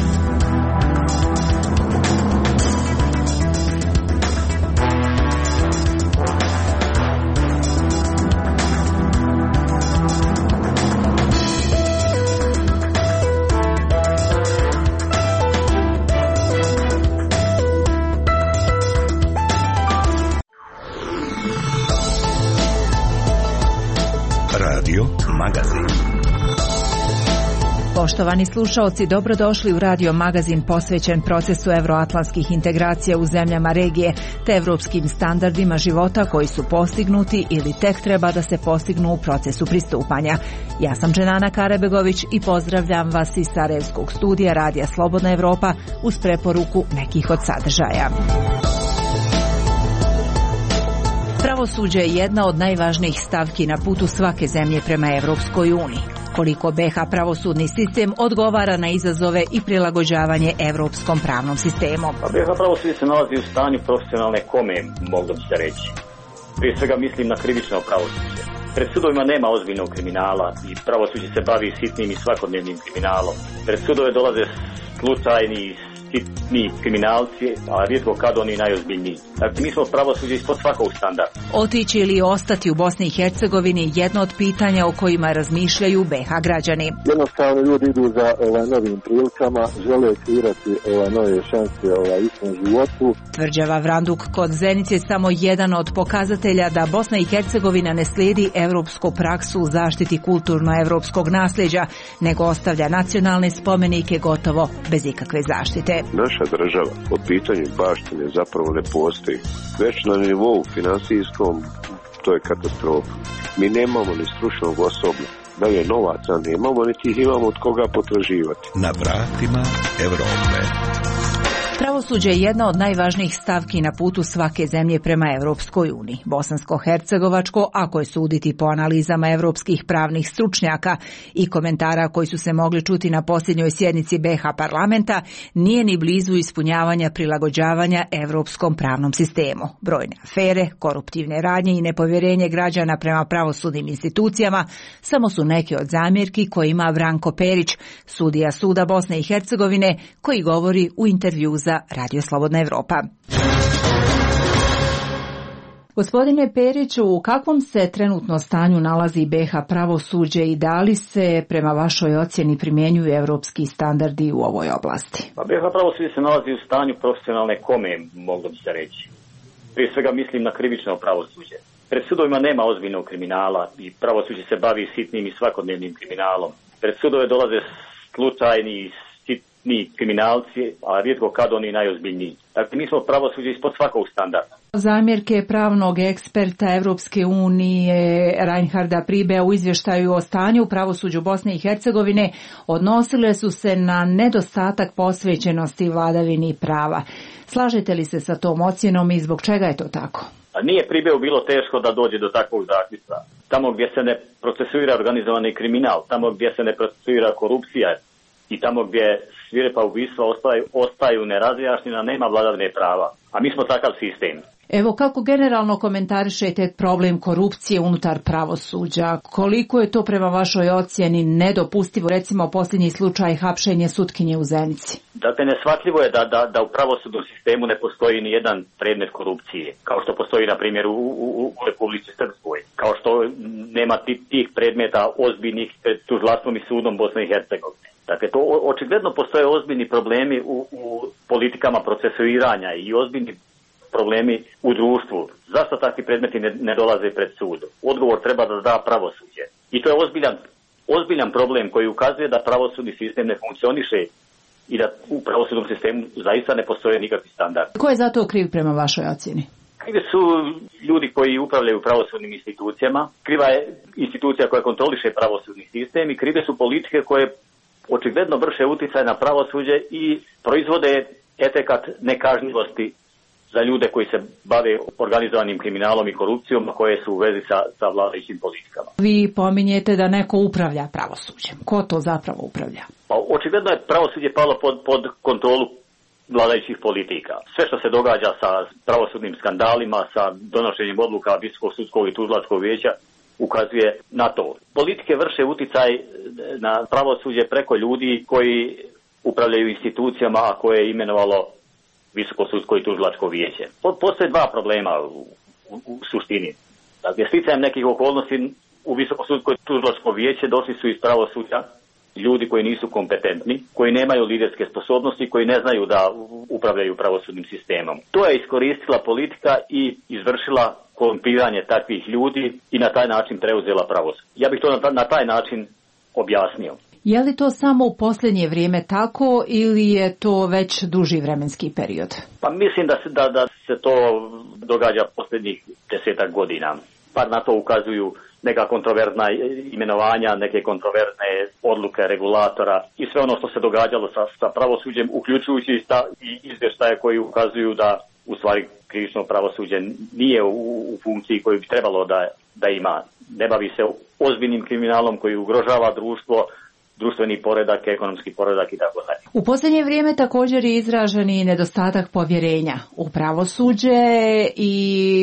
Poštovani slušaoci, dobrodošli u radio magazin posvećen procesu evroatlantskih integracija u zemljama regije te evropskim standardima života koji su postignuti ili tek treba da se postignu u procesu pristupanja. Ja sam Dženana Karabegović i pozdravljam vas iz Sarajevskog studija Radija Slobodna Evropa uz preporuku nekih od sadržaja. Pravosuđe je jedna od najvažnijih stavki na putu svake zemlje prema Evropskoj uniji. Koliko B H pravosudni sistem odgovara na izazove i prilagođavanje evropskom pravnom sistemu. B H pravosuđe se nalazi u stanju profesionalne kome, moglo bi se reći. Prije svega mislim na krivično pravosuđe. Pred sudovima nema ozbiljnog kriminala i pravosuđe se bavi sitnim i svakodnevnim kriminalom. Pred sudove dolaze slučajni sitni kriminalci, a rijetko kad oni najozbiljniji. Dakle, mi smo pravosuđe ispod svakog standarda. Otići ili ostati u Bosni i Hercegovini jedno od pitanja o kojima razmišljaju B H građani. Jednostavno ljudi idu za ovaj, novim prilikama, žele kreirati ovaj, nove šanse ovaj, u svom životu. Tvrđava Vranduk kod Zenice je samo jedan od pokazatelja da Bosna i Hercegovina ne slijedi evropsku praksu u zaštiti kulturno-evropskog nasljeđa, nego ostavlja nacionalne spomenike gotovo bez ikakve zaštite. Naša država po pitanju baštine zapravo ne postoji. Već na nivou finansijskom to je katastrofa. Mi nemamo ni stručnog osoblja. Da je novaca nemamo, niti ih imamo od koga potraživati. Na vratima Evrope. Pravosuđe je jedna od najvažnijih stavki na putu svake zemlje prema Evropskoj uniji. Bosansko-hercegovačko, ako je suditi po analizama evropskih pravnih stručnjaka i komentara koji su se mogli čuti na posljednjoj sjednici B H parlamenta, nije ni blizu ispunjavanja prilagođavanja evropskom pravnom sistemu. Brojne afere, koruptivne radnje i nepovjerenje građana prema pravosudnim institucijama samo su neke od zamjerki koje ima Vranko Perić, sudija Suda Bosne i Hercegovine, koji govori u intervju za Radio Slobodna Evropa. Gospodine Periću, u kakvom se trenutno stanju nalazi B H pravosuđe i da li se prema vašoj ocjeni primjenjuju evropski standardi u ovoj oblasti? Pa B H pravosuđe se nalazi u stanju profesionalne kome, moglo bi se reći. Prije svega mislim na krivično pravosuđe. Pred sudovima nema ozbiljnog kriminala i pravosuđe se bavi sitnim i svakodnevnim kriminalom. Pred sudove dolaze slučajni sitni kriminalci, a rijetko kad oni najozbiljniji. Dakle, mi smo pravosuđe ispod svakog standarda. Zamjerke pravnog eksperta Evropske unije Reinharda Pribea u izvještaju o stanju u pravosuđu Bosne i Hercegovine odnosile su se na nedostatak posvećenosti vladavini prava. Slažete li se sa tom ocjenom i zbog čega je to tako? Nije Pribeu bilo teško da dođe do takvog zaključka. Tamo gdje se ne procesuira organizovani kriminal, tamo gdje se ne procesuira korupcija i tamo gdje svirepa ubistva ostaju, ostaju nerazjašnjena, nema vladavine prava. A mi smo takav sistem. Evo, kako generalno komentarišete problem korupcije unutar pravosuđa? Koliko je to prema vašoj ocjeni nedopustivo, recimo posljednji slučaj hapšenje sutkinje u Zenici? Dakle, neshvatljivo je da, da, da u pravosudnom sistemu ne postoji ni jedan predmet korupcije, kao što postoji, na primjer, u, u, u Republici Srpskoj, kao što nema tih predmeta ozbiljnih pred tužilaštvom i sudom Bosne i Hercegovine. Dakle, to očigledno postoje ozbiljni problemi u, u politikama procesuiranja i ozbiljni problemi u društvu. Zašto takvi predmeti ne, ne dolaze pred sud? Odgovor treba da da pravosuđe. I to je ozbiljan, ozbiljan problem koji ukazuje da pravosudni sistem ne funkcioniše i da u pravosudnom sistemu zaista ne postoje nikakvi standardi. Ko je za to kriv prema vašoj ocjeni? Krivi su ljudi koji upravljaju pravosudnim institucijama, kriva je institucija koja kontroliše pravosudni sistem i krive su politike koje očigledno vrše utjecaj na pravosuđe i proizvode efekat nekažnjivosti za ljude koji se bave organizovanim kriminalom i korupcijom, koje su u vezi sa, sa vladajućim politikama. Vi pominjete da neko upravlja pravosuđem. Ko to zapravo upravlja? Pa, očigledno je pravosuđe palo pod, pod kontrolu vladajućih politika. Sve što se događa sa pravosudnim skandalima, sa donošenjem odluka Visokog sudskog i tužilačkog vijeća, ukazuje na to. Politike vrše utjecaj na pravosuđe preko ljudi koji upravljaju institucijama, a koje je imenovalo Visoko sudsko i tužilačko vijeće. Postoje dva problema u, u, u suštini. Dakle, sticajem nekih okolnosti u Visoko sudsko i tužilačko vijeće došli su iz pravosuđa ljudi koji nisu kompetentni, koji nemaju liderske sposobnosti, koji ne znaju da upravljaju pravosudnim sistemom. To je iskoristila politika i izvršila korumpiranje takvih ljudi i na taj način preuzela pravosuđe. Ja bih to na, na taj način objasnio. Je li to samo u posljednje vrijeme tako ili je to već duži vremenski period? Pa mislim da se, da, da se to događa posljednjih desetak godina. Pa na to ukazuju neka kontroverzna imenovanja, neke kontroverzne odluke regulatora i sve ono što se događalo sa, sa pravosuđem, uključujući i izvještaje koji ukazuju da u stvari krivično pravosuđe nije u, u funkciji koju bi trebalo da, da ima. Ne bavi se ozbiljnim kriminalom koji ugrožava društvo, društveni poredak, ekonomski poredak i tako dalje. U posljednje vrijeme također je izražen i nedostatak povjerenja u pravosuđe i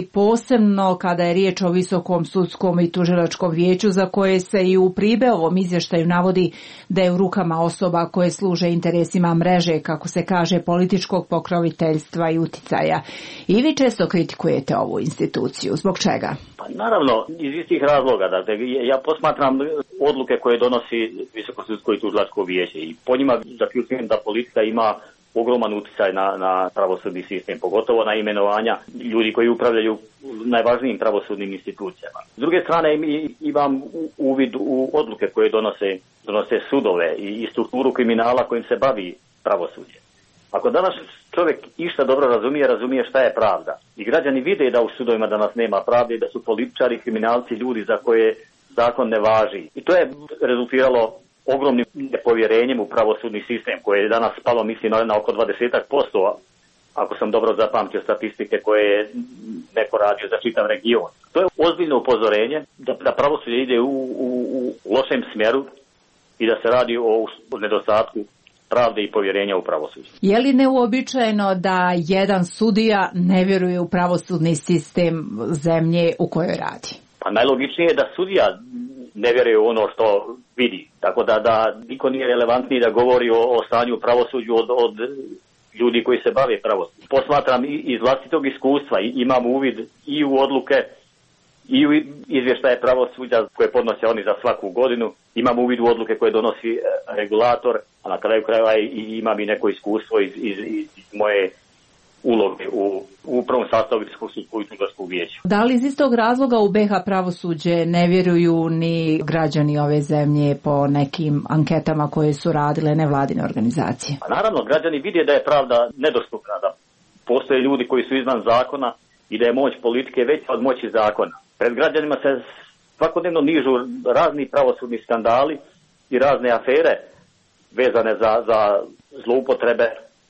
posebno kada je riječ o Visokom sudskom i tužilačkom vijeću za koje se i u Pribeovom izvještaju navodi da je u rukama osoba koje služe interesima mreže, kako se kaže, političkog pokroviteljstva i uticaja. I vi često kritikujete ovu instituciju. Zbog čega? Pa naravno, iz istih razloga. Dakle, ja posmatram odluke koje donosi Visoko sudsko i tužilačko vijeće i po njima zaključujem da politika ima ogroman utjecaj na, na pravosudni sistem, pogotovo na imenovanja ljudi koji upravljaju najvažnijim pravosudnim institucijama. S druge strane imam uvid u odluke koje donose, donose sudove i, i strukturu kriminala kojim se bavi pravosuđe. Ako danas čovjek išta dobro razumije, razumije šta je pravda. I građani vide da u sudovima danas nema pravde i da su političari, kriminalci, ljudi za koje zakon ne važi. I to je rezultiralo ogromnim nepovjerenjem u pravosudni sistem koje je danas spalo, mislim, na oko dvadeset posto, ako sam dobro zapamtio statistike koje je neko radio za čitav region. To je ozbiljno upozorenje da, da pravosuđe ide u, u, u lošem smjeru i da se radi o, o nedostatku pravde i povjerenja u pravosuđe. Je li neuobičajeno da jedan sudija ne vjeruje u pravosudni sistem zemlje u kojoj radi? Pa najlogičnije je da sudija ne vjeruje u ono što vidi. Tako da, da niko nije relevantniji da govori o, o stanju u pravosuđu od, od ljudi koji se bave pravosuđem. Posmatram i iz vlastitog iskustva i imam uvid i u odluke i u izvještaje pravosuđa koje podnose oni za svaku godinu. Imam uvid u odluke koje donosi regulator, a na kraju krajeva i imam i neko iskustvo iz, iz, iz moje uloge u, u prvom sastavu Visokog sudskog i tužilačkog vijeća. Da li iz istog razloga u B iH pravosuđe ne vjeruju ni građani ove zemlje po nekim anketama koje su radile nevladine organizacije? A naravno, građani vide da je pravda nedostupna, da postoje ljudi koji su izvan zakona i da je moć politike veća od moći zakona. Pred građanima se svakodnevno nižu razni pravosudni skandali i razne afere vezane za, za zloupotrebe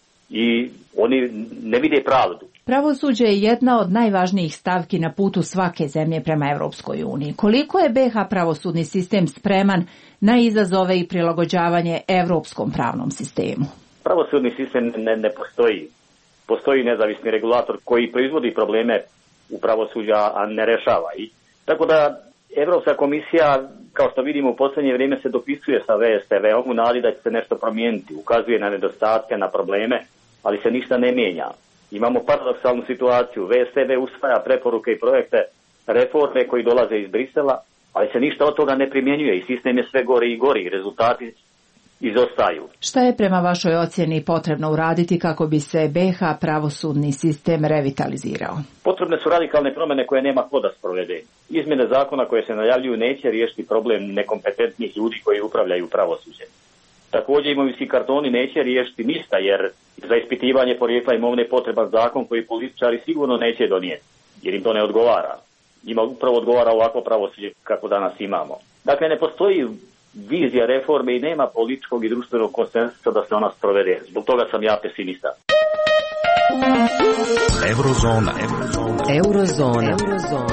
i oni ne vide pravdu. Pravosuđe je jedna od najvažnijih stavki na putu svake zemlje prema Europskoj uniji. Koliko je B iH pravosudni sistem spreman na izazove i prilagođavanje europskom pravnom sistemu? Pravosudni sistem ne, ne postoji postoji nezavisni regulator koji proizvodi probleme u pravosuđa, a ne rešava ih. Tako da Evropska komisija, kao što vidimo u posljednje vrijeme, se dopisuje sa V S T V-om u nadi da će se nešto promijeniti, ukazuje na nedostatke, na probleme, ali se ništa ne mijenja. Imamo paradoksalnu situaciju, V S T V usvaja preporuke i projekte reforme koji dolaze iz Brisela, ali se ništa od toga ne primjenjuje i sistem je sve gori i gori, rezultati izostaju. Šta je prema vašoj ocjeni potrebno uraditi kako bi se B H pravosudni sistem revitalizirao? Potrebne su radikalne promjene koje nema ko da sprovede. Izmjene zakona koje se najavljuju neće riješiti problem nekompetentnih ljudi koji upravljaju pravosuđem. Također imovinski kartoni neće riješiti ništa, jer za ispitivanje porijekla imovine potreban zakon koji političari sigurno neće donijeti, jer im to ne odgovara. Njima upravo odgovara ovako pravosuđe kako danas imamo. Dakle, ne postoji vizija reforme i nema političkog i društvenog konsenzusa da se ona sprovede. Zbog toga sam ja pesimista. Eurozona. Eurozona. Eurozona. Eurozona.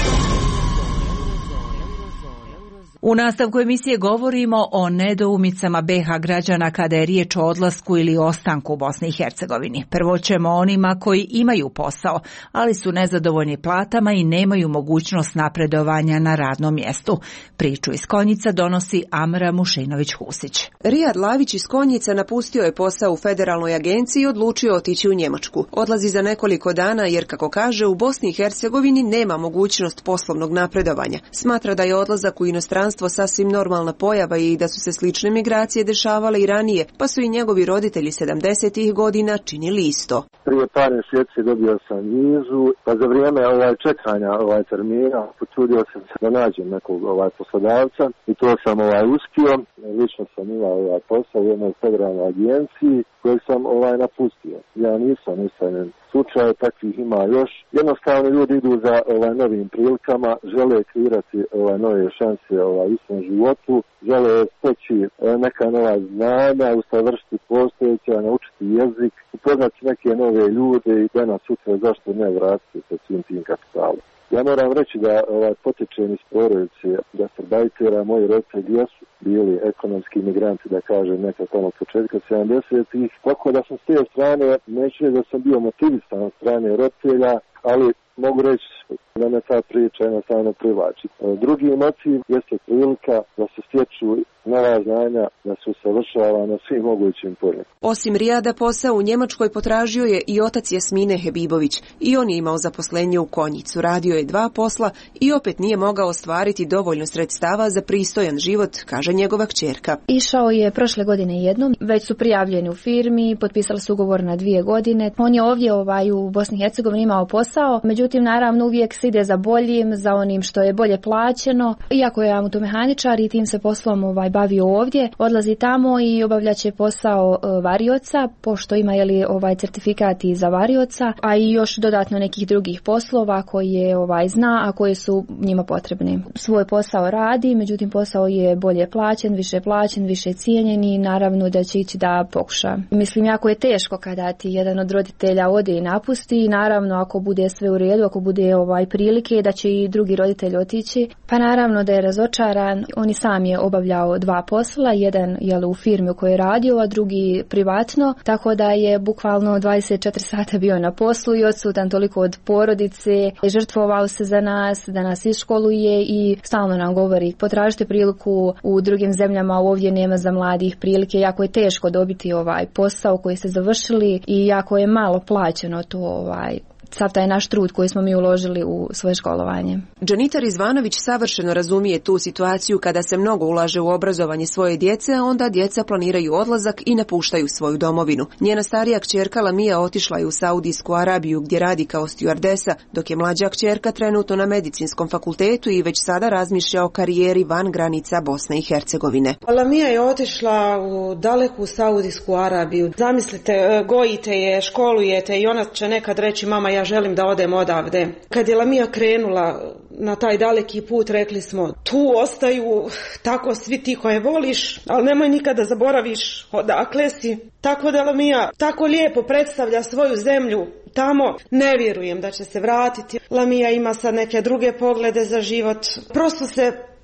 U nastavku emisije govorimo o nedoumicama B H građana kada je riječ o odlasku ili ostanku u Bosni i Hercegovini. Prvo ćemo onima koji imaju posao, ali su nezadovoljni platama i nemaju mogućnost napredovanja na radnom mjestu. Priču iz Konjica donosi Amra Mušinović-Husić. Rijad Lavić iz Konjica napustio je posao u federalnoj agenciji i odlučio otići u Njemačku. Odlazi za nekoliko dana jer, kako kaže, u Bosni i Hercegovini nema mogućnost poslovnog napredovanja. Smatra da je odlazak u inostranstvo sasvim normalna pojava i da su se slične migracije dešavale i ranije, pa su i njegovi roditelji sedamdesetih godina činili isto. Prije par mjeseci dobio sam vizu, pa za vrijeme ovaj čekanja ovaj termina potrudio sam se da nađem nekog ovaj poslodavca i to sam ovaj uspio. Lično sam imao ovaj posao u jednoj federalnoj agenciji koju sam ovaj napustio. Ja nisam usamljen slučaj, takvih ima još. Jednostavno ljudi idu za ovaj novim prilikama, žele kreirati ovaj nove šanse ovaj u svom životu, žele steći neka nova znanja, usavršiti postojeća, naučiti jezik, upoznati neke nove ljude i danas sutra zašto ne vratiti sa svim tim kapitalom. Ja moram reći da ovaj, potječem iz porodice gastarbajtera, moji roditelji jesu bili ekonomski imigranti, da kažem, neka tamo početka sedamdesetih, tako da sam s te strane, neću da sam bio motivisan od strane roditelja, ali mogu reći da me ta priča jednostavno privlači. Drugi motiv jeste prilika da se stječu nova znanja, da se usavršava na svim mogućim poljima. Osim Rijada, posao u Njemačkoj potražio je i otac Jasmine Hebibović. I on je imao zaposlenje u Konjicu. Radio je dva posla i opet nije mogao ostvariti dovoljno sredstava za pristojan život, kaže njegova kćerka. Išao je prošle godine jednom, već su prijavljeni u firmi, potpisali su ugovor na dvije godine. On je ovdje ovaj, u Bosni i Hercegovini imao posao, međutim naravno uvijek se ide za boljim, za onim što je bolje plaćeno. Iako je automehaničar i tim se poslom ovaj, bavio ovdje, odlazi tamo i obavljaće posao e, varioca, pošto ima jeli, ovaj, certifikati za varioca, a i još dodatno nekih drugih poslova koje ovaj, zna, a koje su njima potrebni. Svoj posao radi, međutim posao je bolje plaćen, više plaćen, više cijenjen i naravno da će ići da pokuša. Mislim, jako je teško kada ti jedan od roditelja ode i napusti i naravno ako bude sve u redu, ako bude ovaj, prilike da će i drugi roditelj otići, pa naravno da je razočaran. On i sam je obavljao dva posla, jedan je u firmi u kojoj je radio, a drugi privatno, tako da je bukvalno dvadeset četiri sata bio na poslu i odsutan toliko od porodice, žrtvovao se za nas, da nas iškoluje i stalno nam govori potražite priliku u drugim zemljama, ovdje nema za mladih prilike, jako je teško dobiti ovaj posao koji ste završili i jako je malo plaćeno to ovaj sav taj naš trud koji smo mi uložili u svoje školovanje. Džanitar Izvanović savršeno razumije tu situaciju kada se mnogo ulaže u obrazovanje svoje djece, a onda djeca planiraju odlazak i napuštaju svoju domovinu. Njena starija kćerka Lamija otišla je u Saudijsku Arabiju gdje radi kao stjuardesa, dok je mlađa kćerka trenutno na medicinskom fakultetu i već sada razmišlja o karijeri van granica Bosne i Hercegovine. Lamija je otišla u daleku Saudijsku Arabiju. Zamislite, gojite je, školujete i ona će nekad reći mama ja želim da odem odavde. Kad je Lamija krenula na taj daleki put, rekli smo tu ostaju tako svi ti koje voliš, ali nemoj nikada zaboraviš odakle si. Tako da Lamija tako lijepo predstavlja svoju zemlju tamo. Ne vjerujem da će se vratiti. Lamija ima sad neke druge poglede za život. Prosto se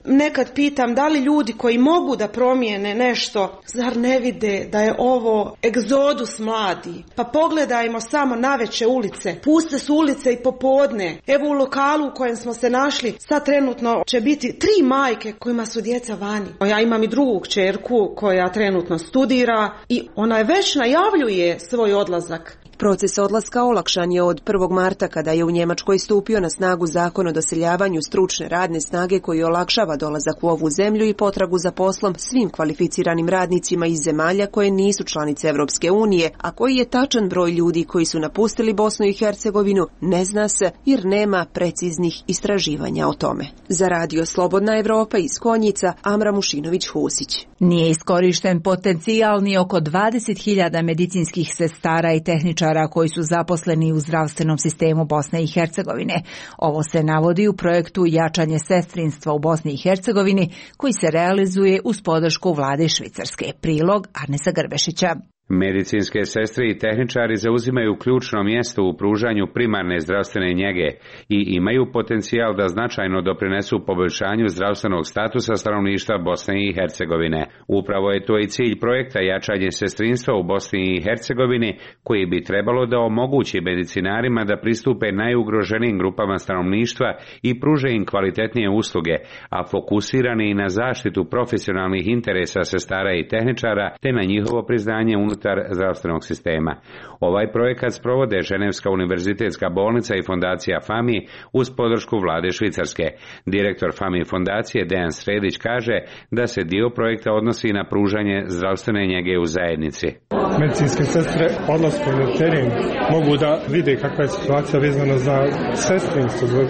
nekad pitam da li ljudi koji mogu da promijene nešto, zar ne vide da je ovo egzodus mladi? Pa pogledajmo samo naveče ulice. Puste su ulice i popodne. Evo u lokalu u kojem smo se našli, sad trenutno će biti tri majke kojima su djeca vani. Ja imam i drugu kćerku koja trenutno studira i ona je već najavljuje svoj odlazak. Proces odlaska olakšan je od prvog marta kada je u Njemačkoj stupio na snagu zakon o doseljavanju stručne radne snage koji olakšava dolazak u ovu zemlju i potragu za poslom svim kvalificiranim radnicima iz zemalja koje nisu članice Evropske unije, a koji je tačan broj ljudi koji su napustili Bosnu i Hercegovinu ne zna se jer nema preciznih istraživanja o tome. Za Radio Slobodna Evropa iz Konjica, Amra Mušinović-Husić. Nije iskorišten potencijal ni oko dvadeset hiljada medicinskih sestara i tehničara koji su zaposleni u zdravstvenom sistemu Bosne i Hercegovine. Ovo se navodi u projektu Jačanje sestrinstva u Bosni i Hercegovini koji se realizuje uz podršku vlade Švicarske. Prilog Arnesa Grbešića. Medicinske sestre i tehničari zauzimaju ključno mjesto u pružanju primarne zdravstvene njege i imaju potencijal da značajno doprinesu poboljšanju zdravstvenog statusa stanovništva Bosne i Hercegovine. Upravo je to i cilj projekta Jačanje sestrinstva u Bosni i Hercegovini, koji bi trebalo da omogući medicinarima da pristupe najugroženijim grupama stanovništva i pruže im kvalitetnije usluge, a fokusirani i na zaštitu profesionalnih interesa sestara i tehničara te na njihovo priznanje unutar zdravstvenog sistema. Ovaj projekat sprovode Ženevska univerzitetska bolnica i fondacija FAMI uz podršku vlade Švicarske. Direktor FAMI fondacije Dejan Sredić kaže da se dio projekta odnosi na pružanje zdravstvene njege u zajednici. Medicinske sestre odlaskom na teren mogu da vide kakva je situacija vezana za sestrinstvo, za,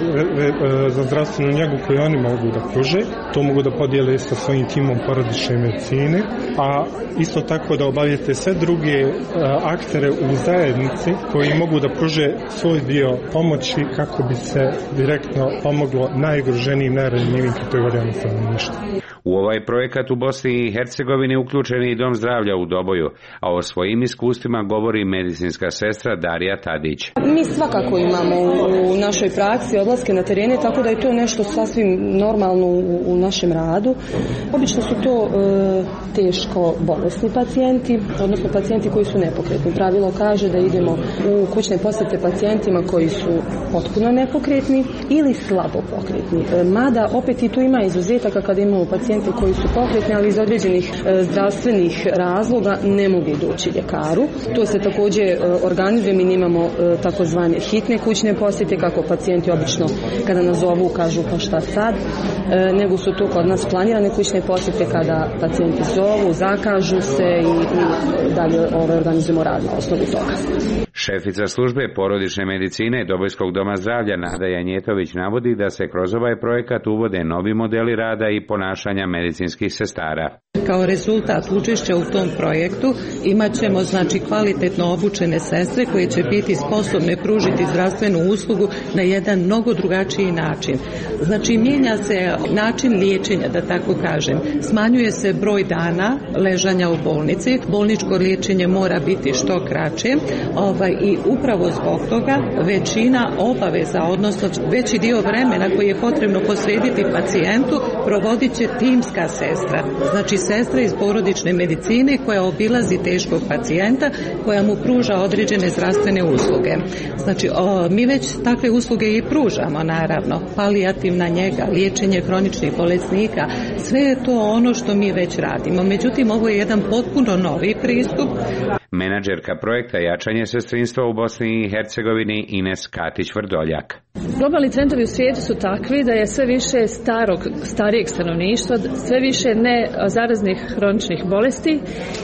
za zdravstvenu njegu koju oni mogu da pruže. To mogu da podijele sa svojim timom porodične medicine, a isto tako da obavijete sve druge aktere u zajednici koji mogu da pruže svoj dio pomoći kako bi se direktno pomoglo najugroženijim, najranjivijim kategorijama stanovništva. U ovaj projekat u Bosni i Hercegovini uključen je i Dom zdravlja u Doboju, a o svojim iskustvima govori medicinska sestra Darija Tadić. Mi svakako imamo u našoj praksi odlaske na terene, tako da je to nešto sasvim normalno u, u našem radu. Obično su to e, teško bolesni pacijenti, odnosno pacijenti koji su nepokretni. Pravilo kaže da idemo u kućne posjete pacijentima koji su potpuno nepokretni ili slabo pokretni. E, mada opet i tu ima izuzetaka kada imamo pacijenti koji su pokretni, ali iz određenih e, zdravstvenih razloga ne mogu doći ljekaru. To se također e, organizuje, mi imamo e, takozvane hitne kućne posjete, kako pacijenti obično kada nas zovu kažu pa šta sad, e, nego su to kod nas planirane kućne posjete kada pacijenti zovu, zakažu se i, i dalje ove organizujemo rad na osnovu toga. Šefica službe porodične medicine Dobojskog doma zdravlja Nada Janjetović navodi da se kroz ovaj projekat uvode novi modeli rada i ponašanja medicinskih sestara. Kao rezultat učešća u tom projektu imat ćemo znači kvalitetno obučene sestre koje će biti sposobne pružiti zdravstvenu uslugu na jedan mnogo drugačiji način. Znači mijenja se način liječenja, da tako kažem. Smanjuje se broj dana ležanja u bolnici. Bolničko liječenje mora biti što kraće. Ovaj, i upravo zbog toga većina obaveza, odnosno veći dio vremena koji je potrebno posvetiti pacijentu provodit će timska sestra. Znači sestra iz porodične medicine koja obilazi teškog pacijenta, koja mu pruža određene zdravstvene usluge. Znači o, mi već takve usluge i pružamo, naravno. Palijativna njega, liječenje kroničnih bolesnika, sve je to ono što mi već radimo. Međutim, ovo je jedan potpuno novi pristup. Menadžerka projekta Jačanje sestrinstva u Bosni i Hercegovini Ines Katić-Vrdoljak. Globalni trendovi u svijetu su takvi da je sve više starog, starijeg stanovništva, sve više ne zaraznih hroničnih bolesti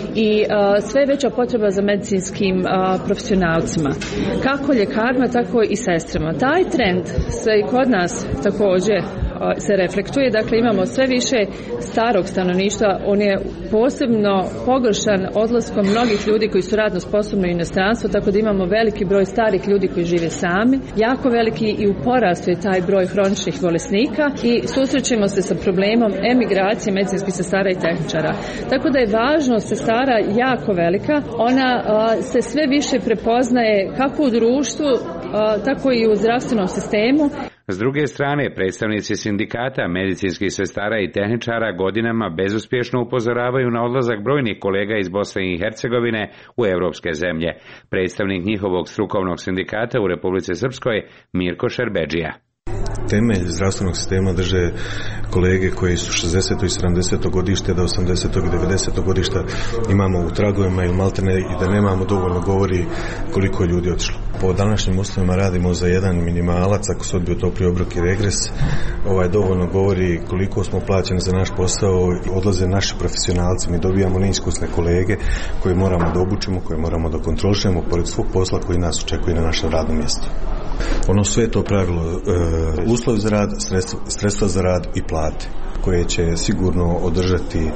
i a, sve veća potreba za medicinskim a, profesionalcima. Kako ljekarima, tako i sestrama. Taj trend se i kod nas također se reflektuje, dakle imamo sve više starog stanovništva, on je posebno pogoršan odlaskom mnogih ljudi koji su radno sposobni u inostranstvo, tako da imamo veliki broj starih ljudi koji žive sami, jako veliki i u porastu je taj broj hroničnih bolesnika i susrećemo se sa problemom emigracije medicinskih sestara i tehničara. Tako da je važnost sestara jako velika, ona a, se sve više prepoznaje kako u društvu, a, tako i u zdravstvenom sistemu. S druge strane, predstavnici sindikata, medicinskih sestara i tehničara godinama bezuspješno upozoravaju na odlazak brojnih kolega iz Bosne i Hercegovine u evropske zemlje. Predstavnik njihovog strukovnog sindikata u Republici Srpskoj, Mirko Šerbedžija. Temelj zdravstvenog sistema drže kolege koji su šezdeseto i sedamdeseto godište, da osamdeseto i devedeseto godišta imamo u tragovima ili maltene i da nemamo dovoljno govori koliko je ljudi otišlo. Po današnjim uslovima radimo za jedan minimalac, ako se odbio topli obrok i regres, ovaj dovoljno govori koliko smo plaćeni za naš posao, odlaze naši profesionalci, mi dobijamo neiskusne kolege koje moramo da obučimo, koje moramo da kontrolišemo pored svog posla koji nas očekuje na našem radnom mjestu. Ono sve to pravilo, e, uslov za rad, sredstva, sredstva za rad i plate koje će sigurno održati e,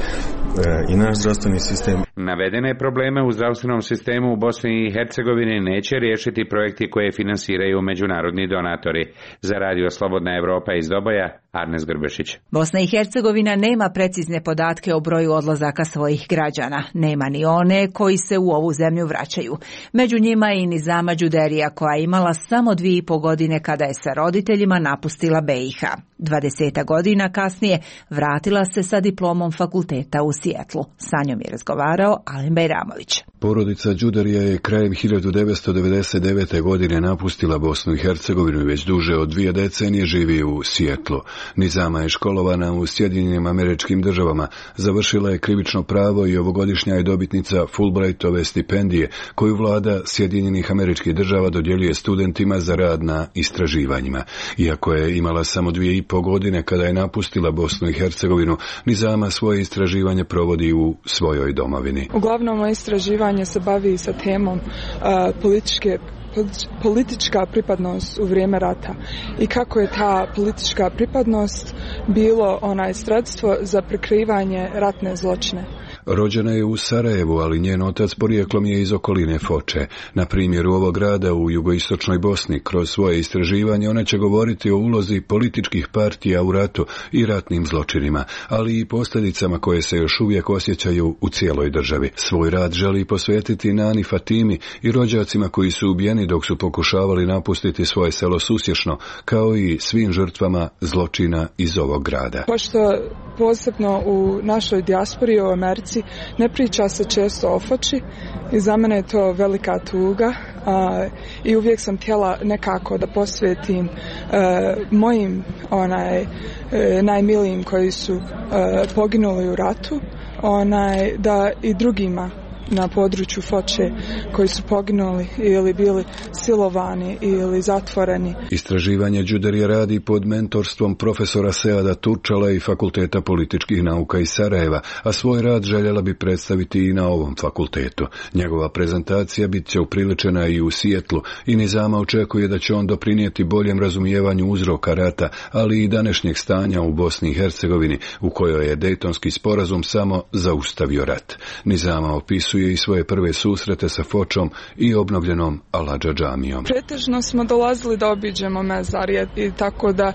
i naš zdravstveni sistem. Navedene probleme u zdravstvenom sistemu u Bosni i Hercegovini neće riješiti projekti koje finansiraju međunarodni donatori. Za Radio Slobodna Evropa iz Doboja, Arnes Grbešić. Bosna i Hercegovina nema precizne podatke o broju odlazaka svojih građana. Nema ni one koji se u ovu zemlju vraćaju. Među njima je i Nizama Đuderija koja je imala samo dvije i po godine kada je sa roditeljima napustila B i H. Dvadeseta godina kasnije vratila se sa diplomom fakulteta u Sijetlu. Sa njom je razgovarao Alen Bajramović. Porodica Đuderija je krajem hiljadu devetsto devedeset devete. godine napustila Bosnu i Hercegovinu i već duže od dvije decenije živi u Sijetlu. Nizama je školovana u Sjedinjenim Američkim Državama, završila je krivično pravo i ovogodišnja je dobitnica Fulbrightove stipendije koju vlada Sjedinjenih Američkih Država dodjeljuje studentima za rad na istraživanjima. Iako je imala samo dvije i po godine kada je napustila Bosnu i Hercegovinu, Nizama svoje istraživanje provodi u svojoj domovini. Uglavnom moje istraživanje se bavi sa temom uh, političke politička pripadnost u vrijeme rata i kako je ta politička pripadnost bilo onaj sredstvo za prikrivanje ratne zločine. Rođena je u Sarajevu, ali njen otac porijeklom je iz okoline Foče. Na primjeru ovog grada u jugoistočnoj Bosni, kroz svoje istraživanje, ona će govoriti o ulozi političkih partija u ratu i ratnim zločinima, ali i posljedicama koje se još uvijek osjećaju u cijeloj državi. Svoj rad želi posvetiti Nani Fatimi i rođacima koji su ubijeni dok su pokušavali napustiti svoje selo Susješno, kao i svim žrtvama zločina iz ovog grada. Pošto posebno u našoj dijaspori u Americi ne priča se često o Foči i za mene je to velika tuga a, i uvijek sam htjela nekako da posvetim a, mojim onaj, a, najmilijim koji su a, poginuli u ratu, onaj, da i drugima na području Foče koji su poginuli ili bili silovani ili zatvoreni. Istraživanje Đuderija radi pod mentorstvom profesora Seada Turčala i Fakulteta političkih nauka iz Sarajeva, a svoj rad željela bi predstaviti i na ovom fakultetu. Njegova prezentacija bit će upriličena i u Sijetlu i Nizama očekuje da će on doprinijeti boljem razumijevanju uzroka rata, ali i današnjeg stanja u Bosni i Hercegovini, u kojoj je Dejtonski sporazum samo zaustavio rat. Nizama opisuje i svoje prve susrete sa Fočom i obnovljenom Aladža džamijom. Pretežno smo dolazili da obiđemo mezar i tako da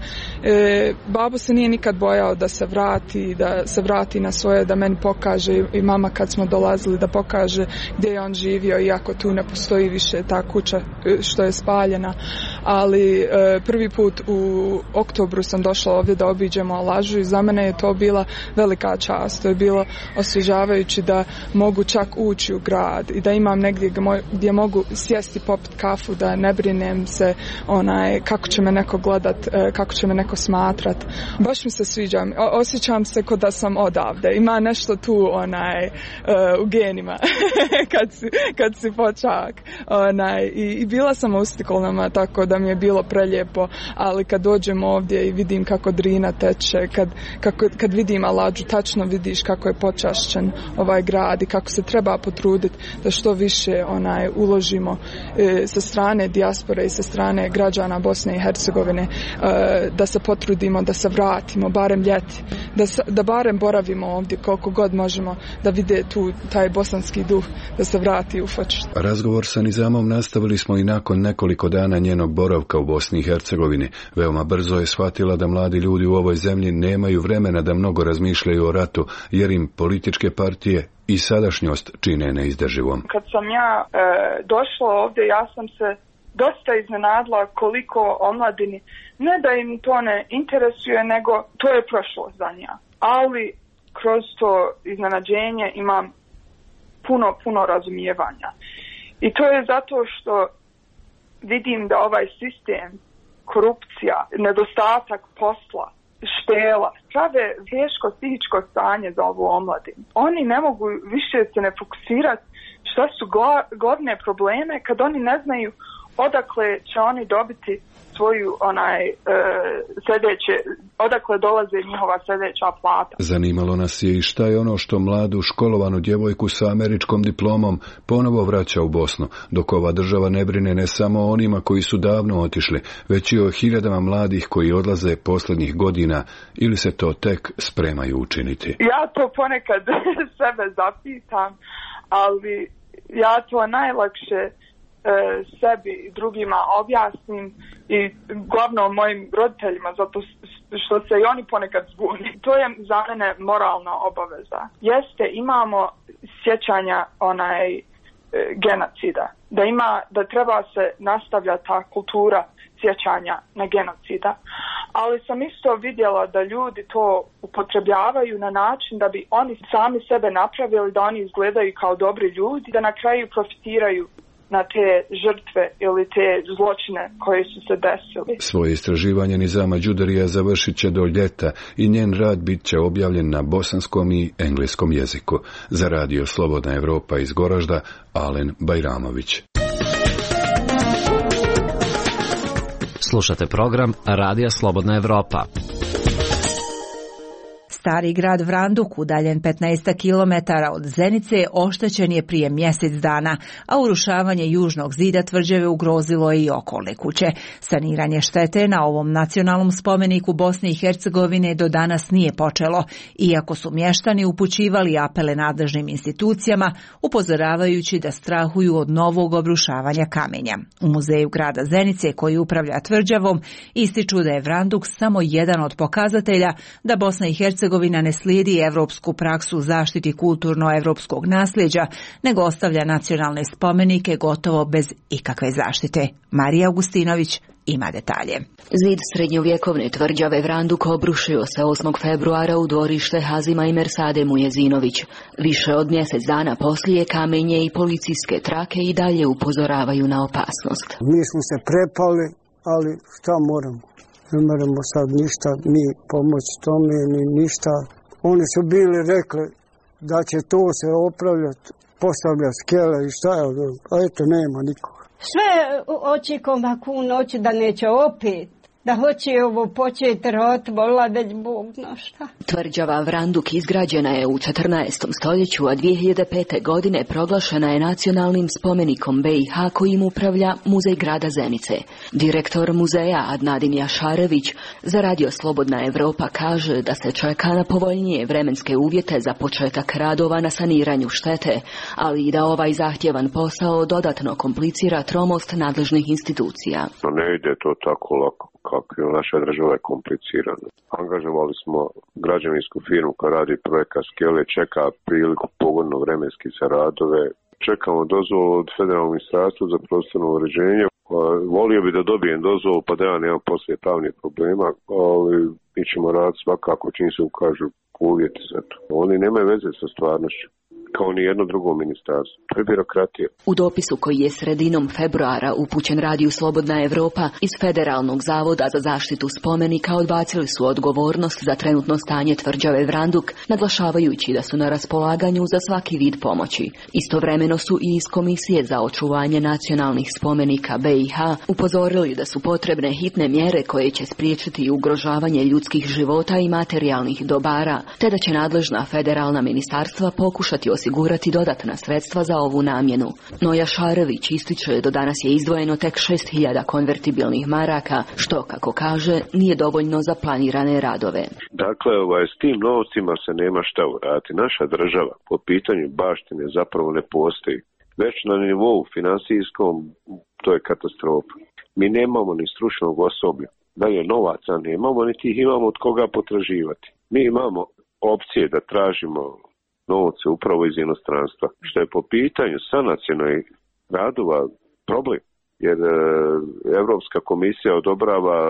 e, babo se nije nikad bojao da se vrati, da se vrati na svoje, da meni pokaže i mama kad smo dolazili da pokaže gdje je on živio, iako tu ne postoji više ta kuća što je spaljena, ali e, prvi put u oktobru sam došla ovdje da obiđemo Aladžu i za mene je to bila velika čast. To je bilo osvježavajući da mogu čak ući u grad i da imam negdje gdje mogu sjesti, popiti kafu, da ne brinem se onaj, kako će me neko gledat, kako će me neko smatrat. Baš mi se sviđa. Osjećam se kao da sam odavde. Ima nešto tu onaj, uh, u genima kad, si, kad si počak. Onaj, i, I bila sam u Stikolnama, tako da mi je bilo prelijepo, ali kad dođem ovdje i vidim kako Drina teče, kad, kako, kad vidim Aladžu, tačno vidiš kako je počašćen ovaj grad i kako se treba potruditi da što više onaj uložimo e, sa strane dijaspore i sa strane građana Bosne i Hercegovine, e, da se potrudimo da se vratimo barem ljeti, da, se, da barem boravimo ovdje koliko god možemo, da vide tu taj bosanski duh, da se vrati u Foč. Razgovor sa Nizamom nastavili smo i nakon nekoliko dana njenog boravka u Bosni i Hercegovini. Veoma brzo je shvatila da mladi ljudi u ovoj zemlji nemaju vremena da mnogo razmišljaju o ratu, jer im političke partije i sadašnjost čine neizdrživom. Kad sam ja e, došla ovdje, ja sam se dosta iznenadila koliko omladini Ne da im to ne interesuje, nego to je prošlost za njih. Ali kroz to iznenađenje imam puno, puno razumijevanja. I to je zato što vidim da ovaj sistem, korupcija, nedostatak posla, štela, prave teško psihičko stanje za ovu omladinu. Oni ne mogu više se ne fokusirati šta su glavne probleme kad oni ne znaju odakle će oni dobiti svoju onaj e, sljedeće, odakle dolaze njihova sljedeća plata. Zanimalo nas je i šta je ono što mladu školovanu djevojku sa američkom diplomom ponovo vraća u Bosnu, dok ova država ne brine ne samo o onima koji su davno otišli, već i o hiljadama mladih koji odlaze posljednjih godina ili se to tek spremaju učiniti. Ja to ponekad sebe zapitam, ali ja to najlakše e, sebi i drugima objasnim i glavno mojim roditeljima, zato što se i oni ponekad zbuni. To je za mene moralna obaveza. Jeste, imamo sjećanja onaj e, genocida, da ima, da treba se nastavljati ta kultura sjećanja na genocida, ali sam isto vidjela da ljudi to upotrebljavaju na način da bi oni sami sebe napravili, da oni izgledaju kao dobri ljudi, da na kraju profitiraju na te žrtve ili te zločine koje su se desili. Svoje istraživanje Nizama Đudarija završit će do ljeta i njen rad bit će objavljen na bosanskom i engleskom jeziku. Za radio Slobodna Evropa iz Goražda, Alen Bajramović. Slušate program Radija Slobodna Evropa. Stari grad Vranduk, udaljen petnaest kilometara od Zenice, oštećen je prije mjesec dana, a urušavanje južnog zida tvrđave ugrozilo je i okolne kuće. Saniranje štete na ovom nacionalnom spomeniku Bosne i Hercegovine do danas nije počelo, iako su mještani upućivali apele nadležnim institucijama, upozoravajući da strahuju od novog obrušavanja kamenja. U muzeju grada Zenice, koji upravlja tvrđavom, ističu da je Vranduk samo jedan od pokazatelja da Bosna i Hercegovina Hercegovina ne slijedi evropsku praksu u zaštiti kulturno-evropskog nasljeđa, nego ostavlja nacionalne spomenike gotovo bez ikakve zaštite. Marija Augustinović ima detalje. Zid srednjovjekovne tvrđave Vranduk obrušio se osmog februara u dvorište Hazima i Mersade Mujezinović. Više od mjesec dana poslije kamenje i policijske trake i dalje upozoravaju na opasnost. Mi smo se prepali, ali šta moramo? Ne moramo sad ništa mi pomoći tome, ni ništa. Oni su bili rekli da će to se opravljati, postavljati skele i šta je, a eto nema nikoga. Sve očekom ovakvu noć da neće opet, da hoće ovo početi rot, vola već Bog zna šta. Tvrđava Vranduk izgrađena je u četrnaestom stoljeću, a dvije hiljade pete. godine proglašena je nacionalnim spomenikom be i ha kojim upravlja Muzej grada Zenice. Direktor muzeja Adnadin Jašarević za radio Slobodna Evropa kaže da se čeka na povoljnije vremenske uvjete za početak radova na saniranju štete, ali i da ovaj zahtjevan posao dodatno komplicira tromost nadležnih institucija. Ne ide to tako lako. Kako je naša država je komplicirana. Angažovali smo građevinsku firmu koja radi projekat skele, čeka priliku pogodno vremenski za radove. Čekamo dozvolu od Federalnog ministarstva za prostorno uređenje. Volio bi da dobijem dozvolu pa da ja nemam poslije pravnih problema, ali mi ćemo raditi svakako čim se ukažu uvjeti za to. Oni nemaju veze sa stvarnošću, kao ni jedno drugo ministarstvo. To je birokratija. U dopisu koji je sredinom februara upućen radiju Slobodna Evropa iz Federalnog zavoda za zaštitu spomenika odbacili su odgovornost za trenutno stanje tvrđave Vranduk, naglašavajući da su na raspolaganju za svaki vid pomoći. Istovremeno su i iz Komisije za očuvanje nacionalnih spomenika be i ha upozorili da su potrebne hitne mjere koje će spriječiti ugrožavanje ljudskih života i materijalnih dobara, te da će nadležna federalna ministarstva pokušati osigurati dodatna sredstva za ovu namjenu. No Jašarević ističe do danas je izdvojeno tek šest hiljada konvertibilnih maraka, što, kako kaže, nije dovoljno za planirane radove. Dakle, ovaj, s tim novcima se nema šta uraditi. Naša država po pitanju baštine zapravo ne postoji. Već na nivou finansijskom to je katastrofa. Mi nemamo ni stručnog osoblja. Da je novaca nemamo, niti ih imamo od koga potraživati. Mi imamo opcije da tražimo novce upravo iz inostranstva, što je po pitanju sanacionalnih radova problem, jer e, Europska komisija odobrava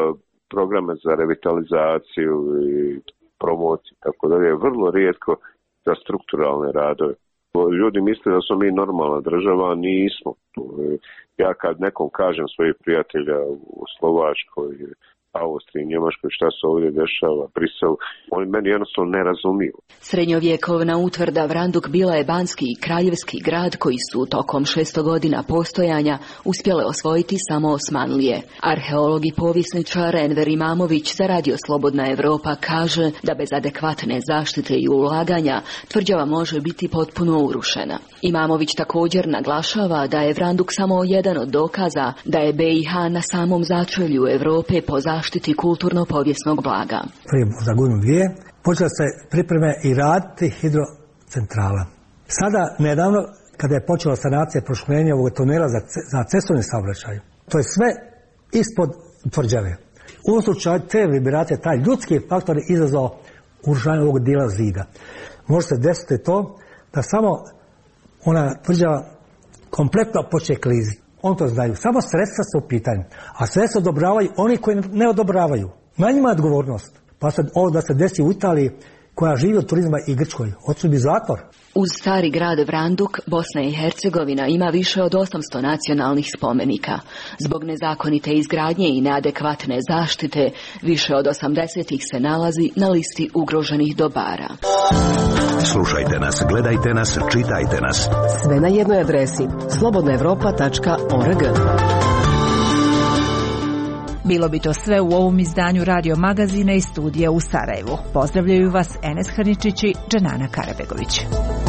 programe za revitalizaciju i promociju, tako da je vrlo rijetko za strukturalne radove. Ljudi misle da smo mi normalna država, a nismo. Ja kad nekom kažem svojih prijatelja u Slovačkoj, Austriji, Njemačkoj, šta se ovdje dešava, Briselu, oni meni jednostavno ne razumiju. Srednjovjekovna utvrda Vranduk bila je banski i kraljevski grad koji su tokom šesto godina postojanja uspjele osvojiti samo Osmanlije. Arheolog i povjesničar Enver Imamović za Radio Slobodna Evropa kaže da bez adekvatne zaštite i ulaganja tvrđava može biti potpuno urušena. Imamović također naglašava da je Vranduk samo jedan od dokaza da je B i H na samom začelju Europe po zaštiti kulturno-povijesnog blaga. Prije za godinu dvije počela se pripreme i raditi hidrocentrala. Sada, nedavno, kada je počela sanacija proširenja ovog tunela za, za cestovni saobraćaj, to je sve ispod tvrđave. U ovom slučaju te vibracije, taj ljudski faktor je izazvao urušavanje ovog dijela zida. Može se desiti to da samo ona tvrđava kompletno počne kliziti. On to znaju. Samo sredstva su u pitanju. A sredstva odobravaju oni koji ne odobravaju. Na njima je odgovornost. Pa sad ovo da se desi u Italiji koja živi od turizma i Grčkoj. Odsudi zatvor. Uz stari grad Vranduk, Bosna i Hercegovina ima više od osamsto nacionalnih spomenika. Zbog nezakonite izgradnje i neadekvatne zaštite, više od osamdeset ih se nalazi na listi ugroženih dobara. Slušajte nas, gledajte nas, čitajte nas. Sve na jednoj adresi slobodna evropa tačka org. Bilo bi to sve u ovom izdanju Radio magazina iz studija u Sarajevu. Pozdravljaju vas Enes Hrničić i Dženana Karabegović.